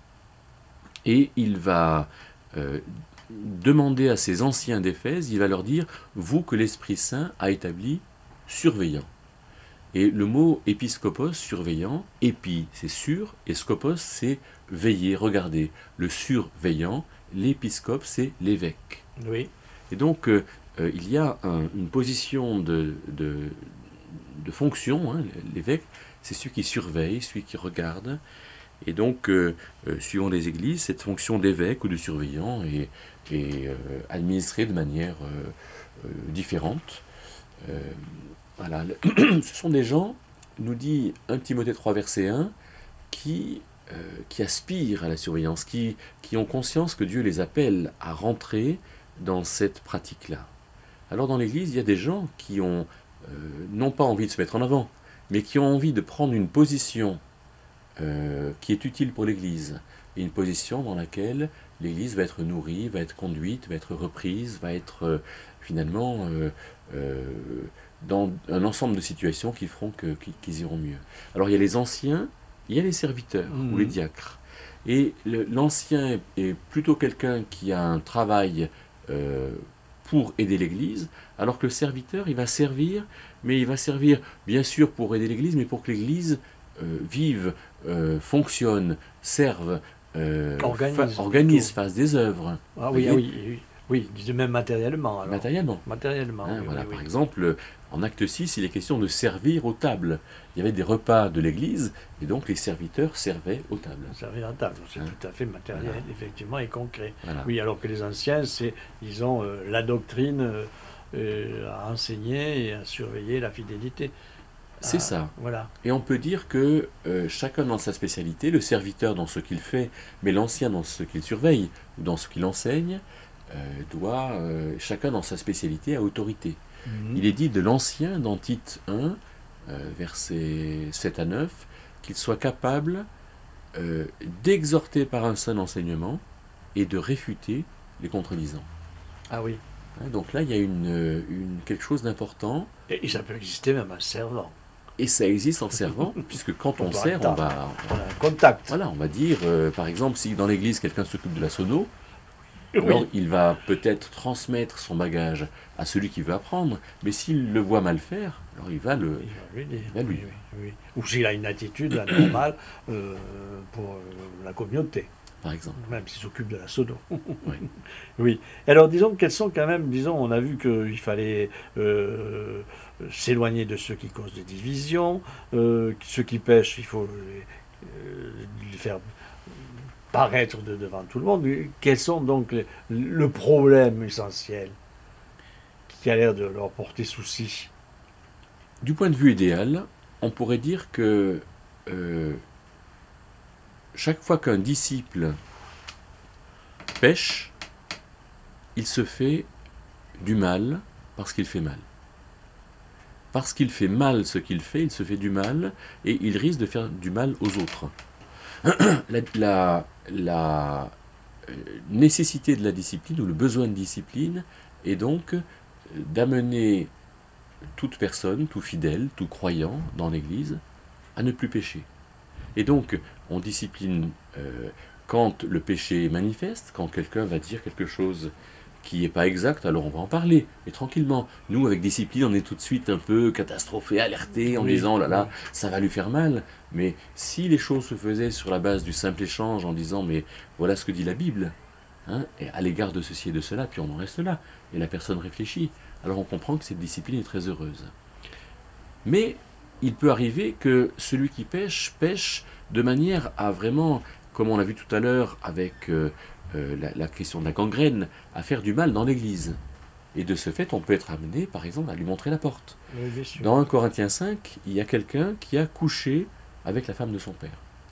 et il va euh, demander à ces anciens d'Éphèse, il va leur dire, vous que l'Esprit Saint a établi surveillant. Et le mot épiscopos, surveillant, épi c'est sur, et scopos c'est veiller, regarder. Le surveillant, l'épiscope c'est l'évêque. Oui. Et donc euh, euh, il y a un- une position de, de, de fonction, hein, l'évêque, c'est celui qui surveille, celui qui regarde. Et donc, euh, euh, suivant les églises, cette fonction d'évêque ou de surveillant est, est, euh, administrée de manière euh, euh, différente. Euh, voilà. Le- Ce sont des gens, nous dit un Timothée trois, verset un, qui, euh, qui aspirent à la surveillance, qui, qui ont conscience que Dieu les appelle à rentrer dans cette pratique-là. Alors dans l'Église, il y a des gens qui ont euh, non pas envie de se mettre en avant, mais qui ont envie de prendre une position euh, qui est utile pour l'Église, et une position dans laquelle l'Église va être nourrie, va être conduite, va être reprise, va être euh, finalement euh, euh, dans un ensemble de situations qui feront que- qu'ils qu'ils iront mieux. Alors il y a les anciens, il y a les serviteurs Mhm. ou les diacres. Et le- l'ancien est plutôt quelqu'un qui a un travail euh, pour aider l'Église, alors que le serviteur, il va servir, mais il va servir bien sûr pour aider l'Église, mais pour que l'Église euh, vive, euh, fonctionne, serve, euh, Organise, fa- organise, plutôt. fasse des œuvres, Ah oui, Voyez. ah oui, oui, oui, disons même matériellement. Alors. matériellement. Matériellement, Hein, oui, voilà, oui, par oui. exemple, en acte six, il est question de servir aux tables. Il y avait des repas de l'Église, et donc les serviteurs servaient aux tables. Servir à table, c'est Hein. tout à fait matériel, Voilà. effectivement, et concret. Voilà. Oui, alors que les anciens, c'est, disons, euh, la doctrine euh, euh, à enseigner et à surveiller la fidélité. C'est Ah, ça. Voilà. Et on peut dire que euh, chacun dans sa spécialité, le serviteur dans ce qu'il fait, mais l'ancien dans ce qu'il surveille, ou dans ce qu'il enseigne, euh, doit, euh, chacun dans sa spécialité, à autorité. Mhm. Il est dit de l'ancien dans Tite un, euh, versets sept à neuf, qu'il soit capable euh, d'exhorter par un seul enseignement et de réfuter les contredisants. Ah oui. Hein, donc là, il y a une, euh, une- quelque chose d'important, Et, et ça peut exister même en servant. et ça existe en servant, puisque quand on On doit sert, on attendre. va, Voilà, un contact. voilà, on va dire, euh, par exemple, si dans l'église quelqu'un s'occupe de la sono, Alors Oui. il va peut-être transmettre son bagage à celui qui veut apprendre, mais s'il le voit mal faire, alors il va le... Il va lui dire. il va lui Oui, dire. oui, oui. Ou s'il a une attitude anormale euh, pour euh, la communauté, Par exemple. même s'il s'occupe de la sodo. Oui. Oui. Alors disons quels sont quand même, disons, on a vu qu'il fallait euh, s'éloigner de ceux qui causent des divisions, euh, ceux qui pêchent, il faut les, euh, les faire paraître de- devant tout le monde. Quels sont donc les- le problème essentiel qui a l'air de leur porter souci? Du point de vue idéal, on pourrait dire que euh, chaque fois qu'un disciple pêche, il se fait du mal parce qu'il fait mal. Parce qu'il fait mal ce qu'il fait, il se fait du mal et il risque de faire du mal aux autres. La, la- la, euh, nécessité de la discipline ou le besoin de discipline est donc euh, d'amener toute personne, tout fidèle, tout croyant dans l'Église à ne plus pécher. Et donc, on discipline euh, quand le péché est manifeste, quand quelqu'un va dire quelque chose qui n'est pas exact, alors on va en parler, mais tranquillement. Nous, avec discipline, on est tout de suite un peu catastrophé, alerté, en Oui, disant, oh là là, oui. ça va lui faire mal. Mais si les choses se faisaient sur la base du simple échange, en disant, mais voilà ce que dit la Bible, hein, et à l'égard de ceci et de cela, puis on en reste là, et la personne réfléchit, alors on comprend que cette discipline est très heureuse. Mais il peut arriver que celui qui pêche, pêche de manière à vraiment, comme on l'a vu tout à l'heure avec euh, euh, la, la question de la gangrène, à faire du mal dans l'Église. Et de ce fait, on peut être amené, par exemple, à lui montrer la porte. Oui, bien sûr. Dans un Corinthiens cinq, il y a quelqu'un qui a couché avec la femme de son père.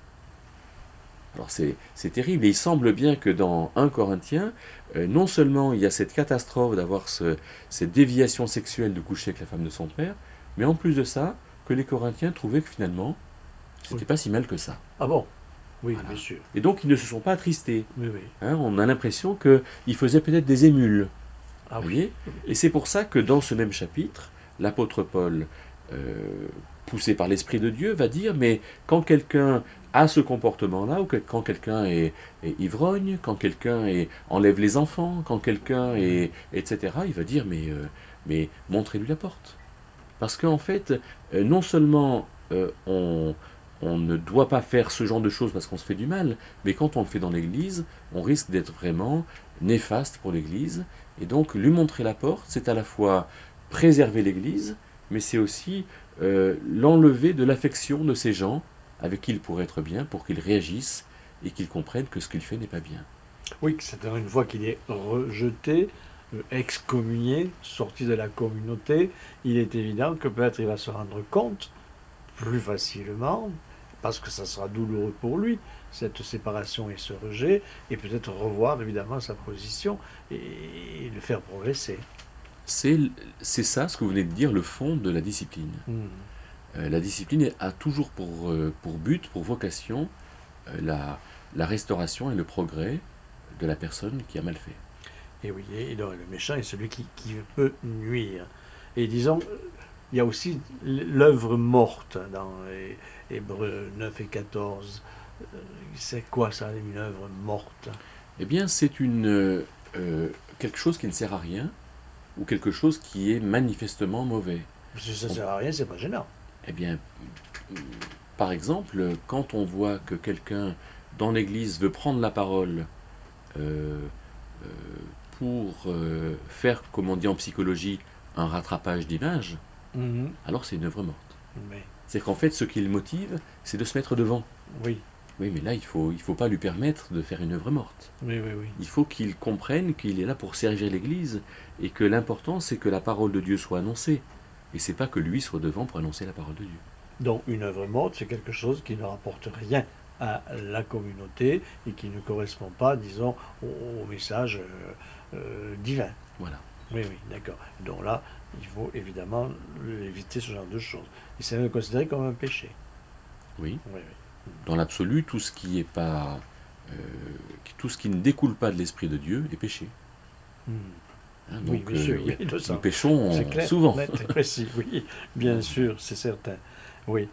Alors c'est c'est terrible, et il semble bien que dans un Corinthiens, euh, non seulement il y a cette catastrophe d'avoir ce, cette déviation sexuelle de coucher avec la femme de son père, mais en plus de ça, que les Corinthiens trouvaient que finalement, c'était Oui. pas si mal que ça. Ah bon? Oui, Voilà. bien sûr. Et donc ils ne se sont pas attristés. Oui, oui. Hein, on a l'impression qu'ils faisaient peut-être des émules. Ah Vous oui. voyez. Et c'est pour ça que dans ce même chapitre, l'apôtre Paul, euh, poussé par l'Esprit de Dieu, va dire, mais quand quelqu'un a ce comportement-là, ou que, quand quelqu'un est, est ivrogne, quand quelqu'un est- enlève les enfants, quand quelqu'un est... et cetera, il va dire, mais, euh, mais montrez-lui la porte. Parce qu'en fait, euh, non seulement euh, on, on ne doit pas faire ce genre de choses parce qu'on se fait du mal, mais quand on le fait dans l'Église, on risque d'être vraiment néfaste pour l'Église. Et donc, lui montrer la porte, c'est à la fois préserver l'Église, mais c'est aussi euh, l'enlever de l'affection de ces gens avec qui il pourrait être bien, pour qu'ils réagissent et qu'ils comprennent que ce qu'il fait n'est pas bien. Oui, c'est-à-dire une fois qu'il est rejeté, euh, excommunié, sorti de la communauté, il est évident que peut-être il va se rendre compte plus facilement, parce que ça sera douloureux pour lui, cette séparation et ce rejet, et peut-être revoir évidemment sa position et, et le faire progresser. C'est c'est ça, ce que vous venez de dire, le fond de la discipline. Hmm. Euh, la discipline a toujours pour, euh, pour but, pour vocation, euh, la, la restauration et le progrès de la personne qui a mal fait. Et oui, et donc le méchant est celui qui, qui peut nuire. Et disons, il y a aussi l'œuvre morte dans les Hébreux neuf et quatorze. Euh, C'est quoi ça, une œuvre morte? Eh bien, c'est une euh, euh, quelque chose qui ne sert à rien, ou quelque chose qui est manifestement mauvais. Si ça ne sert à rien, c'est pas gênant. Eh bien, euh, par exemple, quand on voit que quelqu'un dans l'Église veut prendre la parole euh, euh, pour euh, faire, comme on dit en psychologie, un rattrapage d'image, Mhm. alors c'est une œuvre morte. Mais, C'est qu'en fait, ce qui le motive, c'est de se mettre devant. oui, Oui, mais là, il faut, il faut pas lui permettre de faire une œuvre morte. oui, oui, oui. Il faut qu'il comprenne qu'il est là pour servir l'Église et que l'important, c'est que la parole de Dieu soit annoncée. Et c'est pas que lui soit devant pour annoncer la parole de Dieu. Donc une œuvre morte, c'est quelque chose qui ne rapporte rien à la communauté et qui ne correspond pas, disons, au, au message euh, euh, divin. Voilà. Oui, oui, d'accord. Donc là, il faut évidemment éviter ce genre de choses. Et c'est même considéré comme un péché. Oui. Oui, oui. Dans l'absolu, tout ce qui est pas, euh, tout ce qui ne découle pas de l'esprit de Dieu est péché. Hmm. Hein, Oui, donc, bien sûr, euh, oui, il le nous sent. péchons C'est clair, souvent. net et précis, oui, bien sûr, c'est certain. Oui.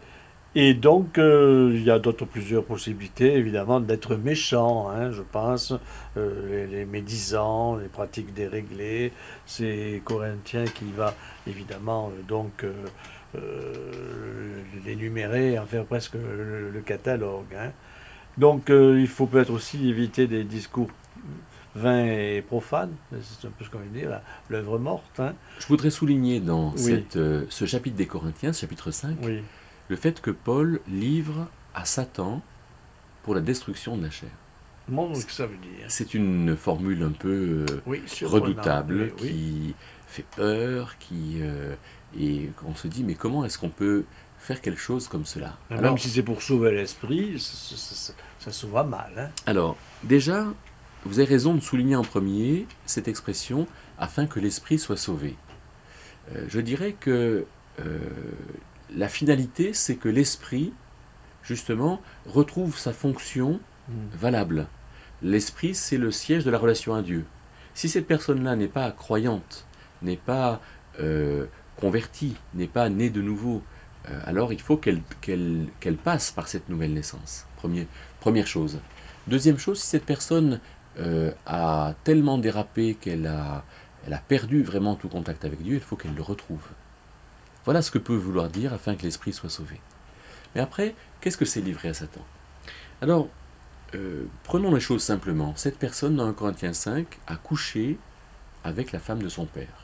Et donc, euh, il y a d'autres plusieurs possibilités, évidemment, d'être méchant, hein, je pense. Euh, les, les médisants, les pratiques déréglées, c'est Corinthien qui va, évidemment, euh, donc, euh, euh, l'énumérer, en faire presque le, le catalogue, hein. Donc, euh, il faut peut-être aussi éviter des discours vains et profanes, c'est un peu ce qu'on veut dire, la- l'œuvre morte, hein. Je voudrais souligner dans Oui, cette, euh, ce chapitre des Corinthiens, ce chapitre cinq, oui. le fait que Paul livre à Satan pour la destruction de la chair. Montre ce que ça veut dire. C'est une formule un peu euh, Oui, surprenant. redoutable, Oui, oui. qui fait peur, qui euh, et on se dit mais comment est-ce qu'on peut faire quelque chose comme cela? Même Alors, si c'est pour sauver l'esprit, ça, ça, ça- ça se voit mal, hein. alors, déjà, vous avez raison de souligner en premier cette expression afin que l'esprit soit sauvé. Euh, je dirais que euh, la finalité, c'est que l'esprit, justement, retrouve sa fonction Mm. valable. L'esprit, c'est le siège de la relation à Dieu. Si cette personne-là n'est pas croyante, n'est pas euh, convertie, n'est pas née de nouveau, euh, alors il faut qu'elle qu'elle qu'elle passe par cette nouvelle naissance. Premier, première chose. Deuxième chose, si cette personne euh, a tellement dérapé qu'elle a, elle a perdu vraiment tout contact avec Dieu, il faut qu'elle le retrouve. Voilà ce que peut vouloir dire afin que l'esprit soit sauvé. Mais après, qu'est-ce que c'est livré à Satan? Alors, euh, prenons les choses simplement. Cette personne, dans un Corinthiens cinq, a couché avec la femme de son père.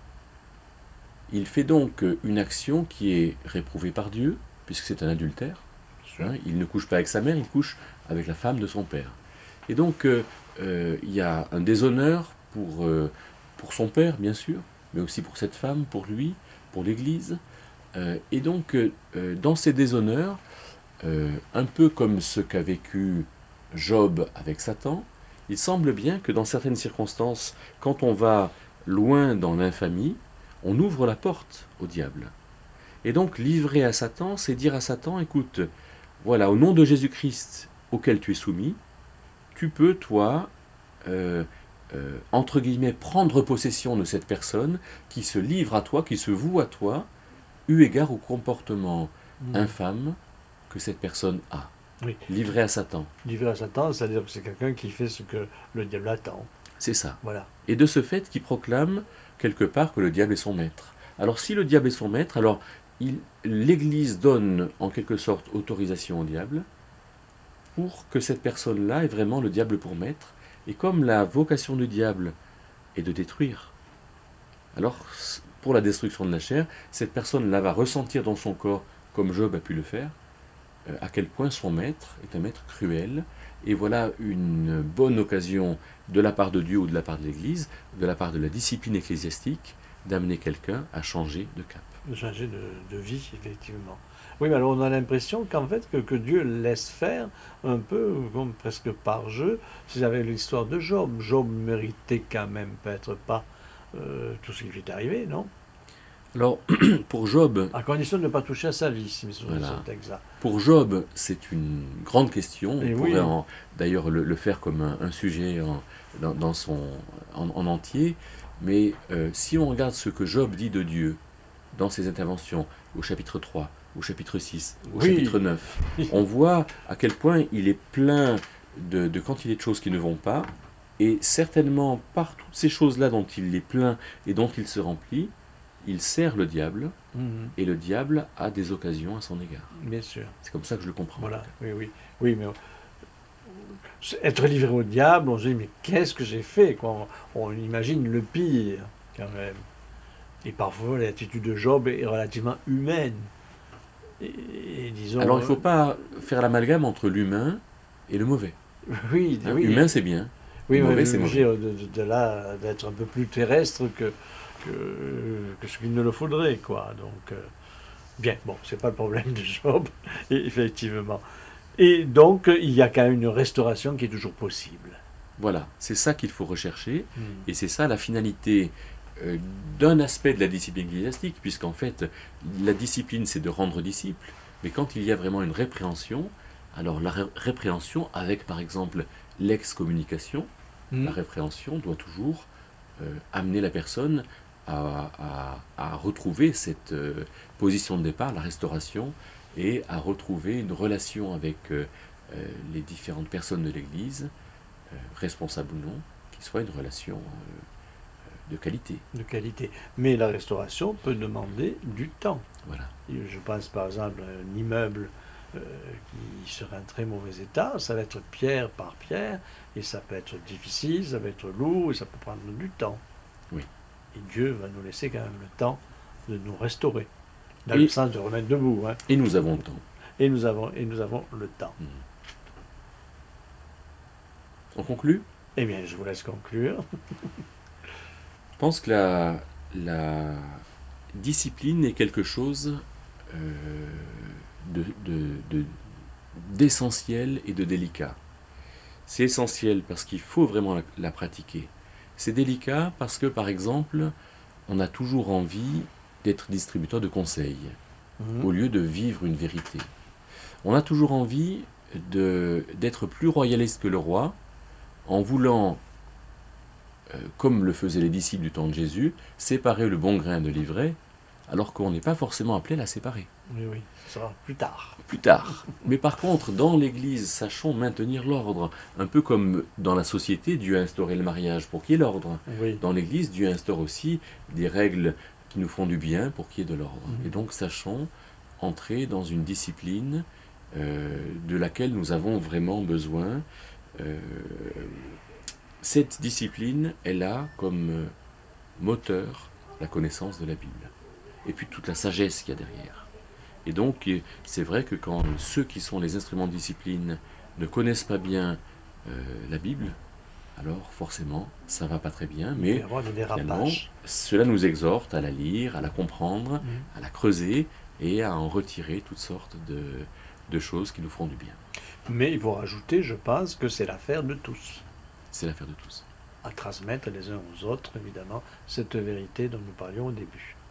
Il fait donc une action qui est réprouvée par Dieu, puisque c'est un adultère. Hein, il ne couche pas avec sa mère, il couche avec la femme de son père. Et donc, euh, euh, il y a un déshonneur pour, euh, pour son père, bien sûr, mais aussi pour cette femme, pour lui, pour l'Église. Euh, et donc, euh, dans ces déshonneurs, euh, un peu comme ce qu'a vécu Job avec Satan, il semble bien que dans certaines circonstances, quand on va loin dans l'infamie, on ouvre la porte au diable. Et donc, livrer à Satan, c'est dire à Satan, écoute, voilà, au nom de Jésus-Christ auquel tu es soumis, tu peux, toi, euh, euh, entre guillemets, prendre possession de cette personne qui se livre à toi, qui se voue à toi, eu égard au comportement Mm. infâme que cette personne a. Oui. Livré à Satan. Livré à Satan, c'est-à-dire que c'est quelqu'un qui fait ce que le diable attend. C'est ça. Voilà. Et de ce fait, qui proclame quelque part que le diable est son maître. Alors si le diable est son maître, alors il- l'Église donne en quelque sorte autorisation au diable pour que cette personne-là ait vraiment le diable pour maître. Et comme la vocation du diable est de détruire, alors pour la destruction de la chair, cette personne-là va ressentir dans son corps, comme Job a pu le faire, euh, à quel point son maître est un maître cruel. Et voilà une bonne occasion de la part de Dieu ou de la part de l'Église, de la part de la discipline ecclésiastique, d'amener quelqu'un à changer de cap. De changer de, de vie, effectivement. Oui, mais alors on a l'impression qu'en fait, que, que Dieu laisse faire un peu, comme presque par jeu. Si j'avais l'histoire de Job, Job méritait quand même peut-être pas euh, tout ce qui lui est arrivé, non? Alors, pour Job, À condition de ne pas toucher à sa vie, si mes souvenirs Voilà. sont exacts. pour Job, c'est une grande question. Et On oui. pourrait en- d'ailleurs le, le faire comme un, un sujet en, dans, dans son, en, en entier. Mais euh, si on regarde ce que Job dit de Dieu dans ses interventions, au chapitre trois, au chapitre six, au Oui. chapitre neuf, on voit à quel point il est plein de, de quantité de choses qui ne vont pas. Et certainement, par toutes ces choses-là dont il est plein et dont il se remplit, il sert le diable, Mhm, et le diable a des occasions à son égard. bien sûr. C'est comme ça que je le comprends. Voilà, oui, oui. Oui, mais euh, être livré au diable, on se dit, mais qu'est-ce que j'ai fait, quoi? On, on imagine le pire, quand même. Et parfois, l'attitude de Job est relativement humaine. Et, et disons... Alors il ne faut pas faire l'amalgame entre l'humain et le mauvais. Oui, Hein, oui. Humain c'est bien, Oui, mauvais, mais c'est je veux mauvais. dire, de, de- de là, d'être un peu plus terrestre que, que, que ce qu'il ne le faudrait, quoi. Donc, euh, bien, bon, c'est pas le problème de Job, et- effectivement. Et donc, il y a quand même une restauration qui est toujours possible. Voilà, c'est ça qu'il faut rechercher, Hmm. et c'est ça la finalité euh, d'un aspect de la discipline ecclésiastique, puisqu'en fait, la discipline c'est de rendre disciple, mais quand il y a vraiment une répréhension, alors la ré- répréhension avec par exemple l'excommunication, Hmm. la répréhension doit toujours euh, amener la personne à, à- à retrouver cette euh, position de départ, la restauration, et à retrouver une relation avec euh, euh, les différentes personnes de l'Église, euh, responsables ou non, qui soit une relation euh, de qualité. De qualité. Mais la restauration peut demander du temps. Voilà. Je pense par exemple à un immeuble euh, qui serait en très mauvais état, ça va être pierre par pierre, et ça peut être difficile, ça va être lourd, et ça peut prendre du temps. Oui. Et Dieu va nous laisser quand même le temps de nous restaurer, dans Et- le sens de remettre debout. Hein. Et nous avons le temps. Et, nous avons, et nous avons le temps. On conclut ? Eh bien, je vous laisse conclure. Je pense que la, la discipline est quelque chose euh, de, de- de- d'essentiel et de délicat. C'est essentiel parce qu'il faut vraiment la, la pratiquer. C'est délicat parce que, par exemple, on a toujours envie d'être distributeur de conseils Mhm. au lieu de vivre une vérité. On a toujours envie de, d'être plus royaliste que le roi en voulant, euh, comme le faisaient les disciples du temps de Jésus, séparer le bon grain de l'ivraie, alors qu'on n'est pas forcément appelé à la séparer. Oui, oui, ce sera plus tard. Plus tard. Mais par contre, dans l'Église, sachons maintenir l'ordre. Un peu comme dans la société, Dieu a instauré le mariage pour qu'il y ait l'ordre. Oui. Dans l'Église, Dieu instaure aussi des règles qui nous font du bien pour qu'il y ait de l'ordre. Mhm. Et donc, sachons entrer dans une discipline euh, de laquelle nous avons vraiment besoin. Euh, cette discipline, elle a comme euh, moteur la connaissance de la Bible. Et puis toute la sagesse qu'il y a derrière. Et donc, euh, c'est vrai que quand ceux qui sont les instruments de discipline ne connaissent pas bien euh, la Bible, alors forcément, ça va pas très bien, Il peut y mais avoir des finalement, dérapages. cela nous exhorte à la lire, à la comprendre, Mhm. à la creuser et à en retirer toutes sortes de, de choses qui nous feront du bien. Mais il faut rajouter, je pense, que c'est l'affaire de tous, C'est l'affaire de tous. à transmettre les uns aux autres, évidemment, cette vérité dont nous parlions au début.